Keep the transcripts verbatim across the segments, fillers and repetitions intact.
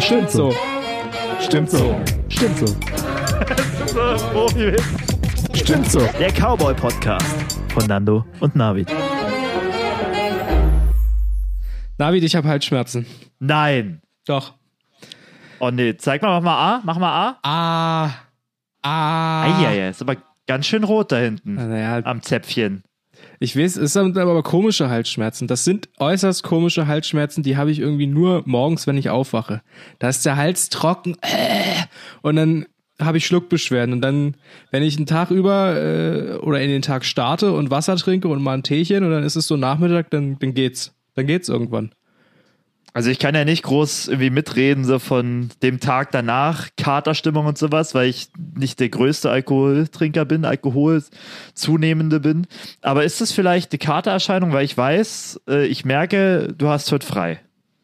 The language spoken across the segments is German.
Stimmt so. Stimmt so. Stimmt so. Stimmt so. Der Cowboy-Podcast von Nando und Navid. Navid, ich habe Halsschmerzen. Nein. Doch. Oh nee, zeig mal, mach mal A, mach mal A. Ah. Ah. Eieiei, ist aber ganz schön rot da hinten naja, am Zäpfchen. Ich weiß, es sind aber komische Halsschmerzen. Das sind äußerst komische Halsschmerzen, die habe ich irgendwie nur morgens, wenn ich aufwache. Da ist der Hals trocken äh, und dann habe ich Schluckbeschwerden. Und dann, wenn ich einen Tag über äh, oder in den Tag starte und Wasser trinke und mal ein Teechen und dann ist es so Nachmittag, dann, dann geht's. Dann geht's irgendwann. Also ich kann ja nicht groß irgendwie mitreden, so von dem Tag danach, Katerstimmung und sowas, weil ich nicht der größte Alkoholtrinker bin, Alkoholzunehmende bin. Aber ist das vielleicht eine Katererscheinung, weil ich weiß, ich merke, du hast heute frei.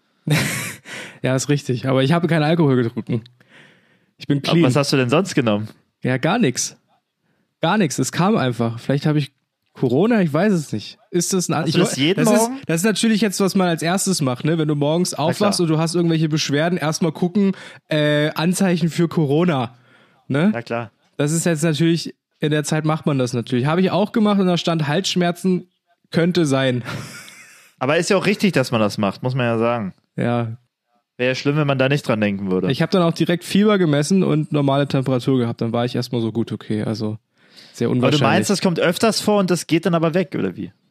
Ja, ist richtig. Aber ich habe keinen Alkohol getrunken. Ich bin clean. Aber was hast du denn sonst genommen? Ja, gar nichts. Gar nichts. Es kam einfach. Vielleicht habe ich Corona, ich weiß es nicht. Ist das ein Hast ich, du das jeden das Morgen? Ist, das ist natürlich jetzt, was man als erstes macht, ne? Wenn du morgens aufwachst und du hast irgendwelche Beschwerden, erstmal gucken, äh, Anzeichen für Corona. Ne? Ja, klar. Das ist jetzt natürlich, in der Zeit macht man das natürlich. Habe ich auch gemacht und da stand Halsschmerzen könnte sein. Aber ist ja auch richtig, dass man das macht, muss man ja sagen. Ja. Wäre ja schlimm, wenn man da nicht dran denken würde. Ich habe dann auch direkt Fieber gemessen und normale Temperatur gehabt. Dann war ich erstmal so gut, okay, also sehr unwahrscheinlich. Aber du meinst, das kommt öfters vor und das geht dann aber weg, oder wie?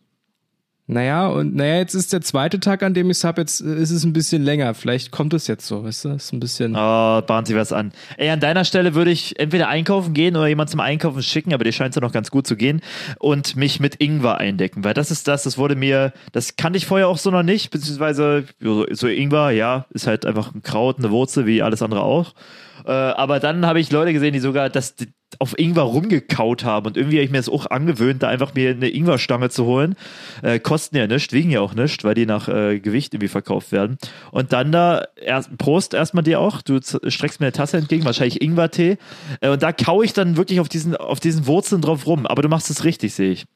Naja, und naja, jetzt ist der zweite Tag, an dem ich es habe, jetzt ist es ein bisschen länger. Vielleicht kommt es jetzt so, weißt du? Ist ein bisschen. Oh, bahnt sich was an. Ey, an deiner Stelle würde ich entweder einkaufen gehen oder jemand zum Einkaufen schicken, aber dir scheint es ja noch ganz gut zu gehen und mich mit Ingwer eindecken, weil das ist das, das wurde mir, das kannte ich vorher auch so noch nicht, beziehungsweise so Ingwer, ja, ist halt einfach ein Kraut, eine Wurzel, wie alles andere auch. Äh, aber dann habe ich Leute gesehen, die sogar das auf Ingwer rumgekaut haben und irgendwie habe ich mir das auch angewöhnt, da einfach mir eine Ingwerstange zu holen. Äh, kosten ja nichts, wiegen ja auch nichts, weil die nach äh, Gewicht irgendwie verkauft werden. Und dann da, erst, Prost erstmal dir auch, du streckst mir eine Tasse entgegen, wahrscheinlich Ingwertee. Äh, und da kaue ich dann wirklich auf diesen, auf diesen Wurzeln drauf rum. Aber du machst es richtig, sehe ich.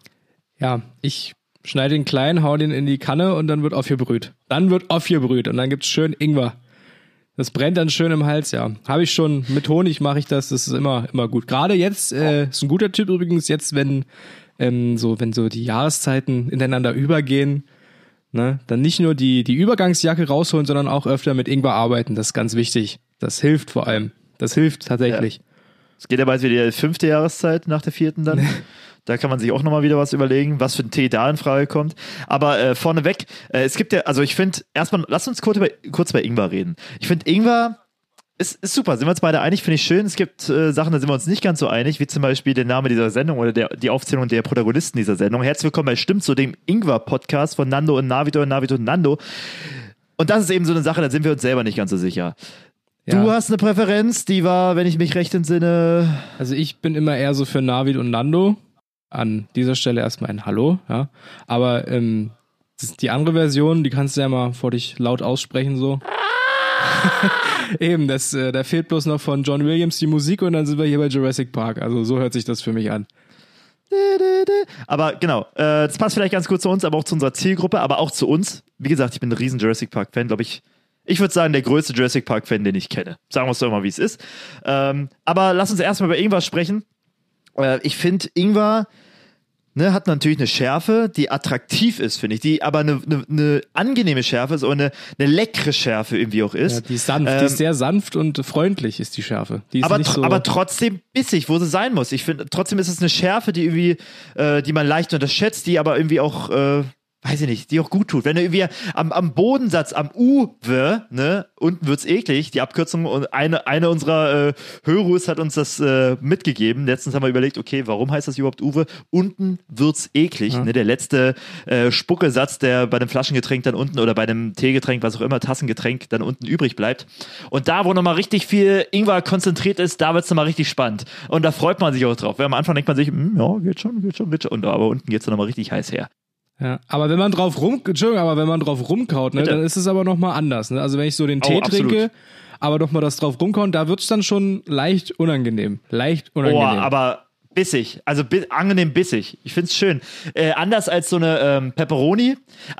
Ja, ich schneide den klein, hau den in die Kanne und dann wird aufgebrüht. Dann wird aufgebrüht und dann gibt's schön Ingwer. Das brennt dann schön im Hals, ja. Habe ich schon, mit Honig mache ich das, das ist immer immer gut. Gerade jetzt, äh, ist ein guter Tipp übrigens, jetzt, wenn ähm, so wenn so die Jahreszeiten ineinander übergehen, ne, dann nicht nur die die Übergangsjacke rausholen, sondern auch öfter mit Ingwer arbeiten, das ist ganz wichtig. Das hilft vor allem. Das hilft tatsächlich. Es ja. geht ja bald wieder die fünfte Jahreszeit nach der vierten dann. Da kann man sich auch nochmal wieder was überlegen, was für ein Tee da in Frage kommt. Aber äh, vorneweg, äh, es gibt ja, also ich finde, erstmal, lass uns kurz, über, kurz bei Ingwer reden. Ich finde, Ingwer ist, ist super, sind wir uns beide einig, finde ich schön. Es gibt äh, Sachen, da sind wir uns nicht ganz so einig, wie zum Beispiel der Name dieser Sendung oder der, die Aufzählung der Protagonisten dieser Sendung. Herzlich willkommen bei Stimmt so, dem Ingwer-Podcast von Nando und Navid und Navid und Nando. Und das ist eben so eine Sache, da sind wir uns selber nicht ganz so sicher. Ja. Du hast eine Präferenz, die war, wenn ich mich recht entsinne... Also ich bin immer eher so für Navid und Nando. An dieser Stelle erstmal ein Hallo, ja. Aber ähm, das ist die andere Version, die kannst du ja mal vor dich laut aussprechen, so. Eben, das, äh, da fehlt bloß noch von John Williams die Musik und dann sind wir hier bei Jurassic Park. Also so hört sich das für mich an. Aber genau, äh, das passt vielleicht ganz gut zu uns, aber auch zu unserer Zielgruppe, aber auch zu uns. Wie gesagt, ich bin ein riesen Jurassic Park-Fan, glaube ich. Ich würde sagen, der größte Jurassic Park-Fan, den ich kenne. Sagen wir es doch mal, wie es ist. Ähm, aber lass uns erstmal über Ingwer sprechen. Äh, ich finde, Ingwer ne, hat natürlich eine Schärfe, die attraktiv ist, finde ich, die aber eine, eine, eine angenehme Schärfe ist und eine, eine leckere Schärfe irgendwie auch ist. Ja, die ist sanft, ähm, die ist sehr sanft und freundlich ist die Schärfe. Die ist aber, nicht so aber trotzdem bissig, wo sie sein muss. Ich finde, trotzdem ist es eine Schärfe, die irgendwie, äh, die man leicht unterschätzt, die aber irgendwie auch, äh, weiß ich nicht, die auch gut tut. Wenn du irgendwie am, am Bodensatz, am Uwe, ne, unten wird's eklig, die Abkürzung, und eine, eine unserer äh, Hörus hat uns das äh, mitgegeben. Letztens haben wir überlegt, okay, warum heißt das überhaupt Uwe? Unten wird's eklig, ja. Ne, der letzte äh, Spuckesatz, der bei dem Flaschengetränk dann unten oder bei dem Teegetränk, was auch immer, Tassengetränk dann unten übrig bleibt. Und da, wo nochmal richtig viel Ingwer konzentriert ist, da wird's nochmal richtig spannend. Und da freut man sich auch drauf. Weil am Anfang denkt man sich, ja, geht schon, geht schon, geht schon. Und, aber unten geht's dann nochmal richtig heiß her. Ja, aber wenn man drauf rum, Entschuldigung, aber wenn man drauf rumkaut, ne, dann ist es aber nochmal anders, ne? Also wenn ich so den Tee oh, trinke, aber doch mal das drauf rumkauen, da wird's dann schon leicht unangenehm. Leicht unangenehm. Boah, aber bissig, also bi- angenehm bissig. Ich find's schön. Äh, anders als so eine ähm, Pepperoni. Also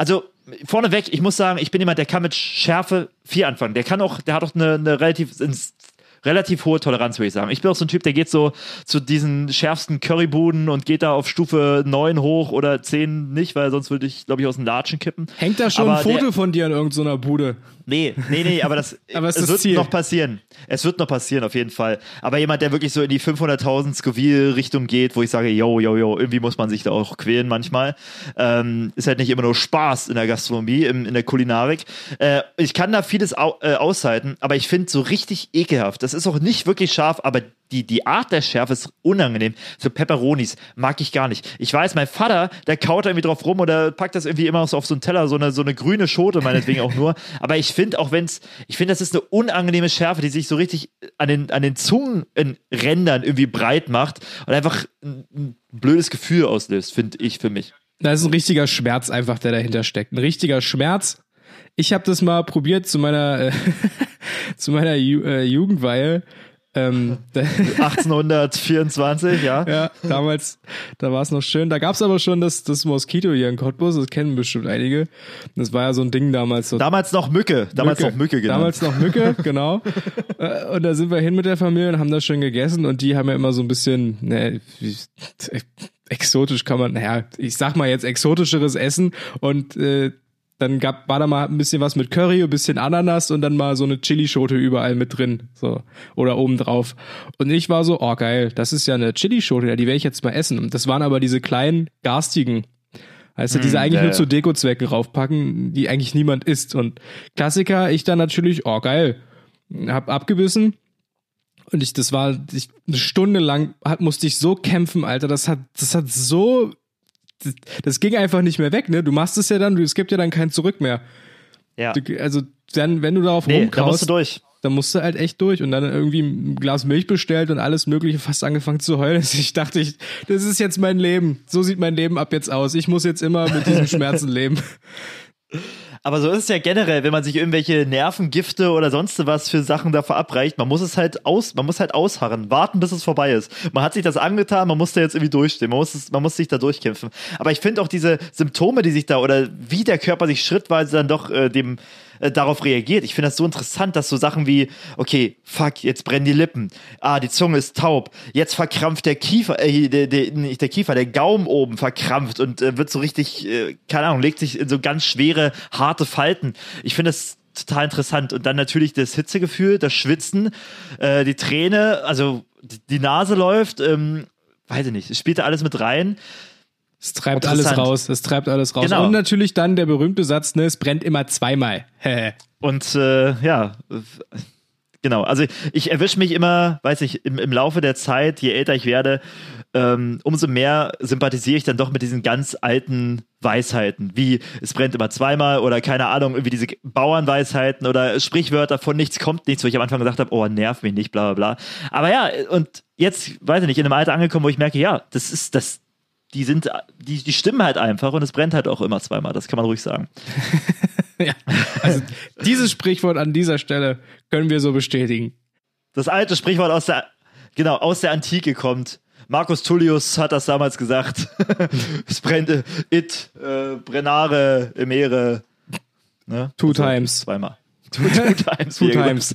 vorneweg, ich muss sagen, ich bin jemand, der kann mit Schärfe viel anfangen. Der kann auch, der hat auch eine, eine relativ relativ hohe Toleranz, würde ich sagen. Ich bin auch so ein Typ, der geht so zu diesen schärfsten Currybuden und geht da auf Stufe neun hoch oder zehn nicht, weil sonst würde ich, glaube ich, aus den Latschen kippen. Hängt da schon aber ein Foto der, von dir in irgendeiner Bude? Nee, nee, nee, aber das, aber es das wird Ziel. noch passieren. Es wird noch passieren, auf jeden Fall. Aber jemand, der wirklich so in die fünfhunderttausend Scoville-Richtung geht, wo ich sage, yo, yo, yo, irgendwie muss man sich da auch quälen manchmal. Ähm, ist halt nicht immer nur Spaß in der Gastronomie, in, in der Kulinarik. Äh, ich kann da vieles au äh, aushalten, aber ich finde so richtig ekelhaft. Das ist auch nicht wirklich scharf, aber die, die Art der Schärfe ist unangenehm. So Pepperonis mag ich gar nicht. Ich weiß, mein Vater, der kaut da irgendwie drauf rum oder packt das irgendwie immer so auf so einen Teller, so eine, so eine grüne Schote meinetwegen auch nur. Aber ich finde, auch wenn es, ich finde, das ist eine unangenehme Schärfe, die sich so richtig an den, an den Zungenrändern irgendwie breit macht und einfach ein, ein blödes Gefühl auslöst, finde ich für mich. Da ist ein richtiger Schmerz einfach, der dahinter steckt. Ein richtiger Schmerz. Ich habe das mal probiert zu meiner, äh, zu meiner Ju äh, Jugendweihe. Ähm, achtzehnhundertvierundzwanzig, ja. Ja, damals, da war es noch schön. Da gab es aber schon das, das Moskito hier in Cottbus, das kennen bestimmt einige. Das war ja so ein Ding damals. So damals noch Mücke, damals Mücke. noch Mücke, genau. Damals noch Mücke, genau. Und da sind wir hin mit der Familie und haben das schön gegessen und die haben ja immer so ein bisschen, ne, exotisch kann man, naja, ich sag mal jetzt exotischeres Essen und äh, dann gab, war da mal ein bisschen was mit Curry, ein bisschen Ananas und dann mal so eine Chilischote überall mit drin. So. Oder oben drauf. Und ich war so, oh geil, das ist ja eine Chilischote, ja, die werde ich jetzt mal essen. Und das waren aber diese kleinen, garstigen, weißt du, diese mm, eigentlich ja, nur ja. zu Dekozwecken raufpacken, die eigentlich niemand isst. Und Klassiker, ich dann natürlich, oh geil, hab abgebissen. Und ich, das war, ich, eine Stunde lang hat, musste ich so kämpfen, Alter, das hat, das hat so, Das, das ging einfach nicht mehr weg, ne? Du machst es ja dann, es gibt ja dann kein Zurück mehr. Ja. Du, also dann, wenn du darauf nee, rumkaust, da musst du durch. dann musst du halt echt durch und dann irgendwie ein Glas Milch bestellt und alles mögliche, fast angefangen zu heulen. Ich dachte, ich, das ist jetzt mein Leben. So sieht mein Leben ab jetzt aus. Ich muss jetzt immer mit diesem Schmerzen leben. Aber so ist es ja generell, wenn man sich irgendwelche Nervengifte oder sonst was für Sachen da verabreicht, man muss es halt aus, man muss halt ausharren, warten, bis es vorbei ist. Man hat sich das angetan, man muss da jetzt irgendwie durchstehen, man muss, es, man muss sich da durchkämpfen. Aber ich finde auch diese Symptome, die sich da oder wie der Körper sich schrittweise dann doch äh, dem äh, darauf reagiert. Ich finde das so interessant, dass so Sachen wie, okay, fuck, jetzt brennen die Lippen, ah, die Zunge ist taub, jetzt verkrampft der Kiefer, äh, der, der, nicht der Kiefer, der Gaumen oben verkrampft und äh, wird so richtig, äh, keine Ahnung, legt sich in so ganz schwere, harte Falten. Ich finde das total interessant. Und dann natürlich das Hitzegefühl, das Schwitzen, äh, die Träne, also die, die Nase läuft, ähm, weiß ich nicht, es spielt da alles mit rein. Es treibt alles raus, es treibt alles raus. Genau. Und natürlich dann der berühmte Satz, ne, es brennt immer zweimal. Und äh, ja, genau, also ich erwische mich immer, weiß ich, im, im Laufe der Zeit, je älter ich werde, ähm, umso mehr sympathisiere ich dann doch mit diesen ganz alten Weisheiten, wie es brennt immer zweimal oder keine Ahnung, irgendwie diese Bauernweisheiten oder Sprichwörter von nichts kommt nichts, wo ich am Anfang gesagt habe, oh, nerv mich nicht, bla bla bla. Aber ja, und jetzt, weiß ich nicht, in einem Alter angekommen, wo ich merke, ja, das ist das, die sind, die, die stimmen halt einfach und es brennt halt auch immer zweimal, das kann man ruhig sagen. Ja, also dieses Sprichwort an dieser Stelle können wir so bestätigen. Das alte Sprichwort aus der, genau, aus der Antike kommt. Marcus Tullius hat das damals gesagt. Es brennt, it, äh, brennare, emere. Ne? Two also, times. Zweimal. Two, two times. Two times.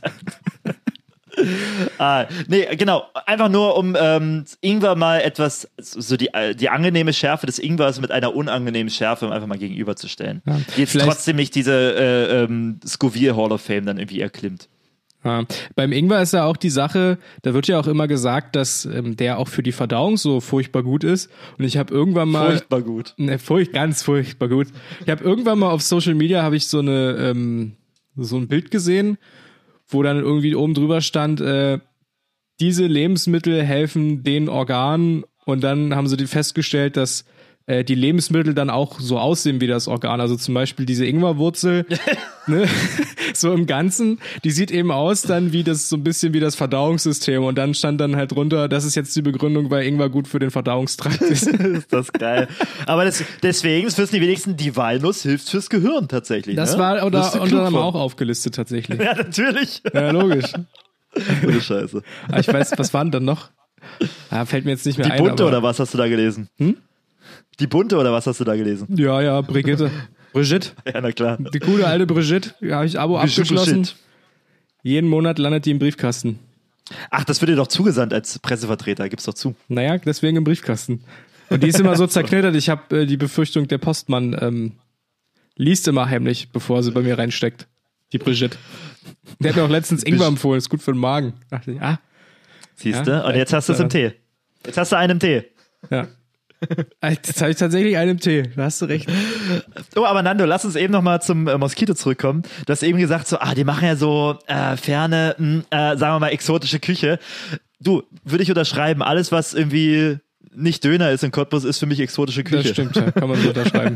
ah, nee, genau. Einfach nur, um ähm, Ingwer mal etwas, so die, die angenehme Schärfe des Ingwers mit einer unangenehmen Schärfe einfach mal gegenüberzustellen. Ja, die jetzt trotzdem nicht diese äh, ähm, Scoville Hall of Fame dann irgendwie erklimmt. Ja. Beim Ingwer ist ja auch die Sache, da wird ja auch immer gesagt, dass ähm, der auch für die Verdauung so furchtbar gut ist. Und ich habe irgendwann mal... Furchtbar gut. Ne, furcht, ganz furchtbar gut. Ich habe irgendwann mal auf Social Media habe ich so eine ähm, so ein Bild gesehen, wo dann irgendwie oben drüber stand, äh, diese Lebensmittel helfen den Organen und dann haben sie die festgestellt, dass äh, die Lebensmittel dann auch so aussehen wie das Organ. Also zum Beispiel diese Ingwerwurzel, ne? So im Ganzen, die sieht eben aus dann wie das, so ein bisschen wie das Verdauungssystem und dann stand dann halt drunter, das ist jetzt die Begründung, weil Ingwer gut für den Verdauungstrakt ist. Ist das geil. Aber das, deswegen, das wissen die wenigsten, die Walnuss hilft fürs Gehirn tatsächlich. Das ne? war oder, das unter anderem auch aufgelistet tatsächlich. Ja, natürlich. Ja, logisch. Gute Scheiße. Aber ich weiß, was waren denn noch? Ah, fällt mir jetzt nicht mehr die ein. Bunte aber oder was hast du da gelesen? Hm? Die Bunte oder was hast du da gelesen? Ja, ja, Brigitte. Brigitte, Ja, na klar. die gute alte Brigitte, habe ich Abo Brigitte, abgeschlossen. Brigitte. Jeden Monat landet die im Briefkasten. Ach, das wird dir doch zugesandt als Pressevertreter, gib's doch zu. Naja, deswegen im Briefkasten. Und die ist immer so zerknittert, ich habe äh, die Befürchtung, der Postmann ähm, liest immer heimlich, bevor sie bei mir reinsteckt. Die Brigitte. Der hat mir auch letztens Ingwer empfohlen, ist gut für den Magen. Dachte ich, ah, Siehst du? Ja, Und jetzt hast du es im Tee. Jetzt hast du einen im Tee. ja. Jetzt habe ich tatsächlich einen im Tee, da hast du recht. Oh, aber Nando, lass uns eben nochmal zum äh, Moskito zurückkommen. Du hast eben gesagt, so, ah, die machen ja so äh, ferne, mh, äh, sagen wir mal, exotische Küche. Du, würde ich unterschreiben, alles, was irgendwie nicht Döner ist in Cottbus, ist für mich exotische Küche. Das stimmt, ja, kann man so unterschreiben.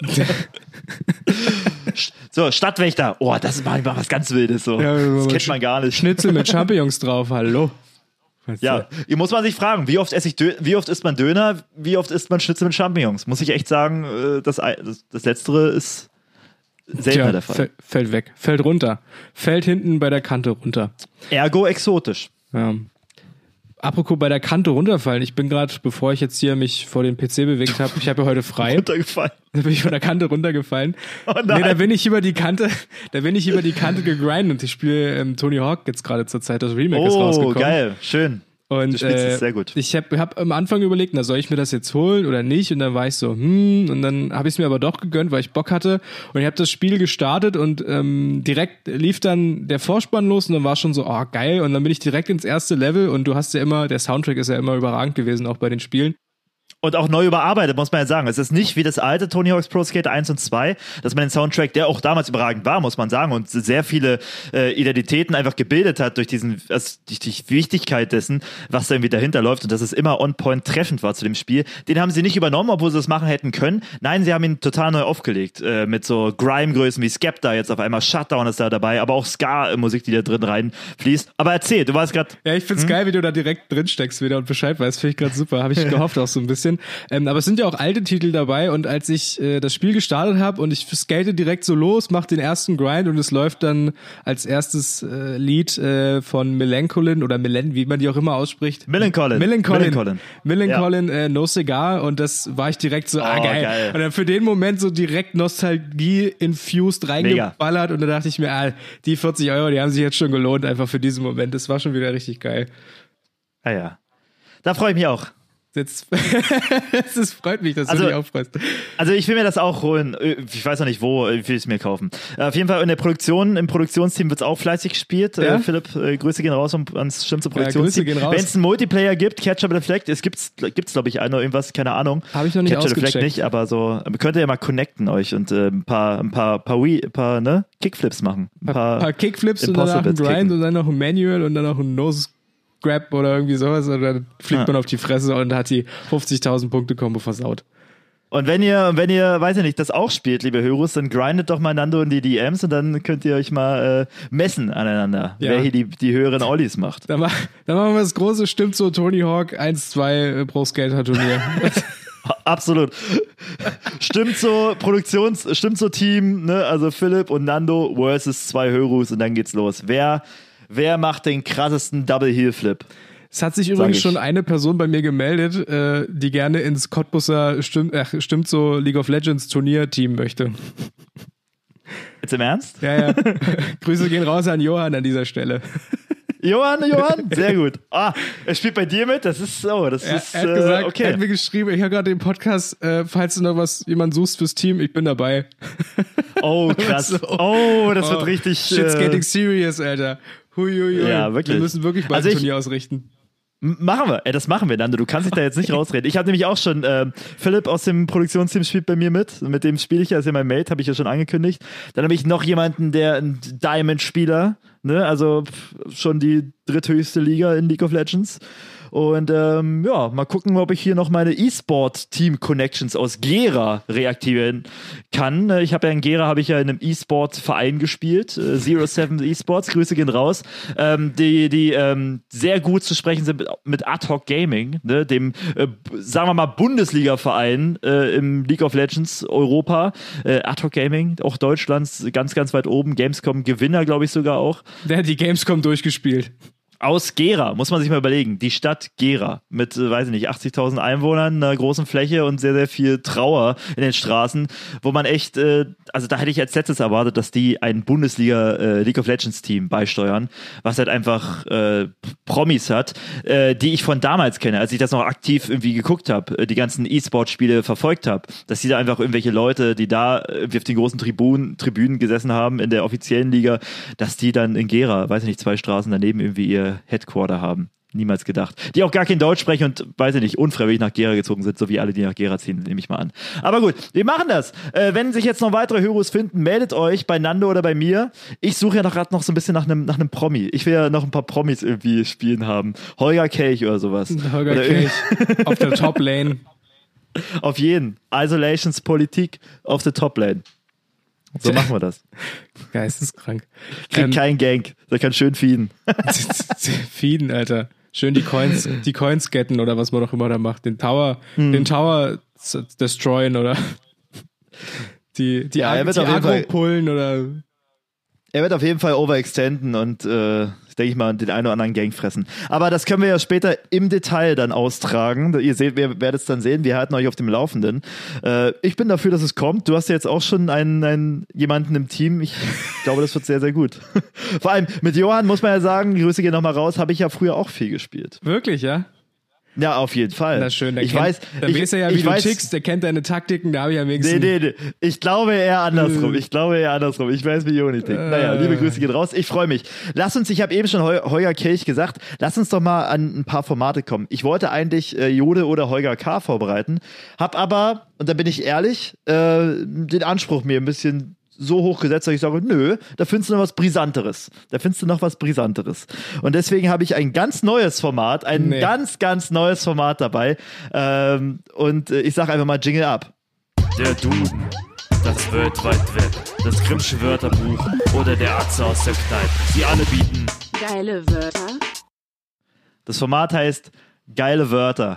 So, Stadtwächter. Oh, das ist mal was ganz Wildes. So. Ja, das kennt man gar nicht. Schnitzel mit Champignons drauf, hallo. Weißt du? Ja, hier muss man sich fragen, wie oft esse ich Dö- wie oft isst man Döner, wie oft isst man Schnitzel mit Champignons? Muss ich echt sagen, äh, das, das, das Letztere ist seltener Tja, der Fall. fäll- fällt weg, fällt runter, fällt hinten bei der Kante runter. Ergo exotisch. Ja. Apropos bei der Kante runterfallen, ich bin gerade, bevor ich jetzt hier mich vor den P C bewegt habe, ich habe ja heute frei, Runtergefallen. da bin ich von der Kante runtergefallen. Oh nein. Nee, da bin ich über die Kante, da bin ich über die Kante gegrindet und ich spiele ähm, Tony Hawk jetzt gerade zur Zeit, das Remake ist Oh, rausgekommen. geil, schön. Und Du spielst es äh, sehr gut. ich habe hab am Anfang überlegt, na, soll ich mir das jetzt holen oder nicht? Und dann war ich so, hm, und dann habe ich es mir aber doch gegönnt, weil ich Bock hatte. Und ich habe das Spiel gestartet und ähm, direkt lief dann der Vorspann los und dann war schon so, oh, geil. Und dann bin ich direkt ins erste Level und du hast ja immer, der Soundtrack ist ja immer überragend gewesen, auch bei den Spielen. Und auch neu überarbeitet, muss man ja sagen. Es ist nicht wie das alte Tony Hawk's Pro Skater eins und zwei, dass man den Soundtrack, der auch damals überragend war, muss man sagen, und sehr viele äh, Identitäten einfach gebildet hat durch diesen, also durch die Wichtigkeit dessen, was da irgendwie dahinter läuft und dass es immer on point treffend war zu dem Spiel. Den haben sie nicht übernommen, obwohl sie das machen hätten können. Nein, sie haben ihn total neu aufgelegt, äh, mit so Grime-Größen wie Skepta, jetzt auf einmal Shutdown ist da dabei, aber auch Ska-Musik, die da drin reinfließt. Aber erzähl, du warst gerade... Ja, ich find's geil, wie du da direkt drin steckst wieder und Bescheid weißt. Finde ich gerade super. Habe ich gehofft auch so ein bisschen. Ähm, aber es sind ja auch alte Titel dabei und als ich äh, das Spiel gestartet habe und ich skate direkt so los, mach den ersten Grind und es läuft dann als erstes äh, Lied äh, von Melancolin oder Melen, wie man die auch immer ausspricht. Millencolin. Millencolin. Millencolin. Millencolin, äh, No Cigar und das war ich direkt so, ah Oh, geil. geil. Und dann für den Moment so direkt Nostalgie-infused reingeballert und da dachte ich mir, ah, die vierzig Euro, die haben sich jetzt schon gelohnt, einfach für diesen Moment. Das war schon wieder richtig geil. Ah ja, da freue ich mich auch. Jetzt, es freut mich, dass Also- du dich auffreust. Also ich will mir das auch holen. Ich weiß noch nicht wo, ich will es mir kaufen. Auf jeden Fall in der Produktion, im Produktionsteam wird es auch fleißig gespielt. Ja? Äh, Philipp, äh, Grüße gehen raus und ans stimmte Ja, Produktionsteam. Grüße gehen raus. Wenn es einen Multiplayer gibt, Catch Up the Flag, es gibt's, gibt's glaube ich noch irgendwas, keine Ahnung. Habe ich noch nicht Catch Up the Flag ausgecheckt. nicht, aber so könnt ihr ja mal connecten euch und äh, ein paar, ein paar, paar, Wii, ein paar ne Kickflips machen. Ein paar, Ein paar Kickflips und danach ein Impossibles Grind kicken. und dann noch ein Manual und dann noch ein Nose Grab oder irgendwie sowas und dann fliegt Ja. man auf die Fresse und hat die fünfzigtausend Punkte Combo versaut. Und wenn ihr, wenn ihr, weiß ich nicht, das auch spielt, liebe Heroes, dann grindet doch mal Nando in die D Ms und dann könnt ihr euch mal äh, messen aneinander, Ja. wer hier die, die höheren Ollies macht. Da, mach, da machen wir das große Stimmt so Tony Hawk eins zwei Pro Skater Turnier. Absolut. Stimmt so, Produktions, stimmt so Team, ne? Also Philipp und Nando versus zwei Heroes und dann geht's los. Wer, wer macht den krassesten Double Heel Flip? Es hat sich übrigens ich. schon eine Person bei mir gemeldet, äh, die gerne ins Cottbusser Stimmt, äh, Stimmt so League of Legends Turnierteam möchte. Jetzt im Ernst? Ja, ja. Grüße gehen raus an Johann an dieser Stelle. Johann, Johann, sehr gut. Ah, er spielt bei dir mit, das ist so, das Er, ist er hat gesagt, äh, okay. er hat mir geschrieben, ich höre gerade den Podcast, äh, falls du noch was jemand suchst fürs Team, ich bin dabei. Oh, krass. So. Oh, das Oh, wird richtig. Shit's äh, getting serious, Alter. Huiuiui. Ja, wirklich. Wir müssen wirklich bald Also ein ich- Turnier ausrichten. M- Machen wir, ey, das machen wir, Nando. Du kannst dich da jetzt nicht rausreden. Ich habe nämlich auch schon, ähm, Philipp aus dem Produktionsteam spielt bei mir mit. Mit dem spiele ich ja, ist ja mein Mate, habe ich ja schon angekündigt. Dann habe ich noch jemanden, der ein Diamond-Spieler, ne, also pff, schon die dritthöchste Liga in League of Legends. Und ähm, ja, mal gucken, ob ich hier noch meine E-Sport-Team-Connections aus Gera reaktivieren kann. Äh, Ich habe ja in Gera habe ich ja in einem E-Sport-Verein gespielt, äh, Zero Seven E-Sports, Grüße gehen raus, ähm, die, die ähm, sehr gut zu sprechen sind mit, mit Ad Hoc Gaming, ne, dem, äh, sagen wir mal, Bundesliga-Verein äh, im League of Legends Europa. Äh, Ad Hoc Gaming, auch Deutschlands ganz, ganz weit oben. Gamescom-Gewinner, glaube ich sogar auch. Der hat die Gamescom durchgespielt. aus Gera, muss man sich mal überlegen, die Stadt Gera mit, äh, weiß ich nicht, achtzigtausend Einwohnern, einer großen Fläche und sehr, sehr viel Trauer in den Straßen, wo man echt, äh, also da hätte ich als letztes erwartet, dass die ein Bundesliga äh, League of Legends Team beisteuern, was halt einfach äh, Promis hat, äh, die ich von damals kenne, als ich das noch aktiv irgendwie geguckt habe, äh, die ganzen E-Sport-Spiele verfolgt habe, dass die da einfach irgendwelche Leute, die da irgendwie auf den großen Tribünen, Tribünen gesessen haben in der offiziellen Liga, dass die dann in Gera, weiß ich nicht, zwei Straßen daneben irgendwie ihr Headquarter haben. Niemals gedacht. Die auch gar kein Deutsch sprechen und, weiß ich nicht, unfreiwillig nach Gera gezogen sind, so wie alle, die nach Gera ziehen, nehme ich mal an. Aber gut, wir machen das. Äh, wenn sich jetzt noch weitere Heroes finden, meldet euch bei Nando oder bei mir. Ich suche ja noch gerade noch so ein bisschen nach einem nach einem Promi. Ich will ja noch ein paar Promis irgendwie spielen haben. Holger Kelch oder sowas. Holger oder Kelch auf der Top-Lane. Auf jeden. Isolations Politik auf der Top-Lane. So machen wir das. Geisteskrank. Kriegt Ähm, kein Gank. Der kann schön feeden. Feeden, Alter. Schön die Coins, die Coins getten oder was man doch immer da macht. Den Tower, hm. den Tower z- destroyen oder die, die, Ja, er Ag- wird die auf jeden Fall- Agro pullen oder. Er wird auf jeden Fall overextenden und, äh, denke ich mal, den einen oder anderen Gang fressen. Aber das können wir ja später im Detail dann austragen. Ihr seht, ihr werdet es dann sehen. Wir halten euch auf dem Laufenden. Äh, ich bin dafür, dass es kommt. Du hast ja jetzt auch schon einen, einen jemanden im Team. Ich glaube, das wird sehr, sehr gut. Vor allem mit Johann muss man ja sagen, Grüße gehen nochmal raus, habe ich ja früher auch viel gespielt. Wirklich, ja? Ja, auf jeden Fall. Na schön, der ich kennt, weiß, dann ich, weiß er ja, wie ich du weiß, tickst, der kennt deine Taktiken, da habe ich am wenigsten. Nee, nee, nee. Ich glaube eher andersrum. Ich glaube eher andersrum. Ich weiß, wie Joni tickt. Naja, liebe Grüße gehen raus. Ich freue mich. Lass uns, ich habe eben schon Heu- Holger Kelch gesagt, lass uns doch mal an ein paar Formate kommen. Ich wollte eigentlich äh, Jode oder Holger K. vorbereiten, hab aber, und da bin ich ehrlich, äh, den Anspruch mir ein bisschen so hoch gesetzt, dass ich sage, nö, da findest du noch was Brisanteres. Da findest du noch was Brisanteres. Und deswegen habe ich ein ganz neues Format, ein Nee. ganz, ganz neues Format dabei. Ähm, und äh, ich sage einfach mal Jingle ab. Der Duden, das World Wide Web, das Grimmsche Wörterbuch oder der Atze aus der Kneipe. Sie alle bieten Geile Wörter. Das Format heißt Geile Wörter.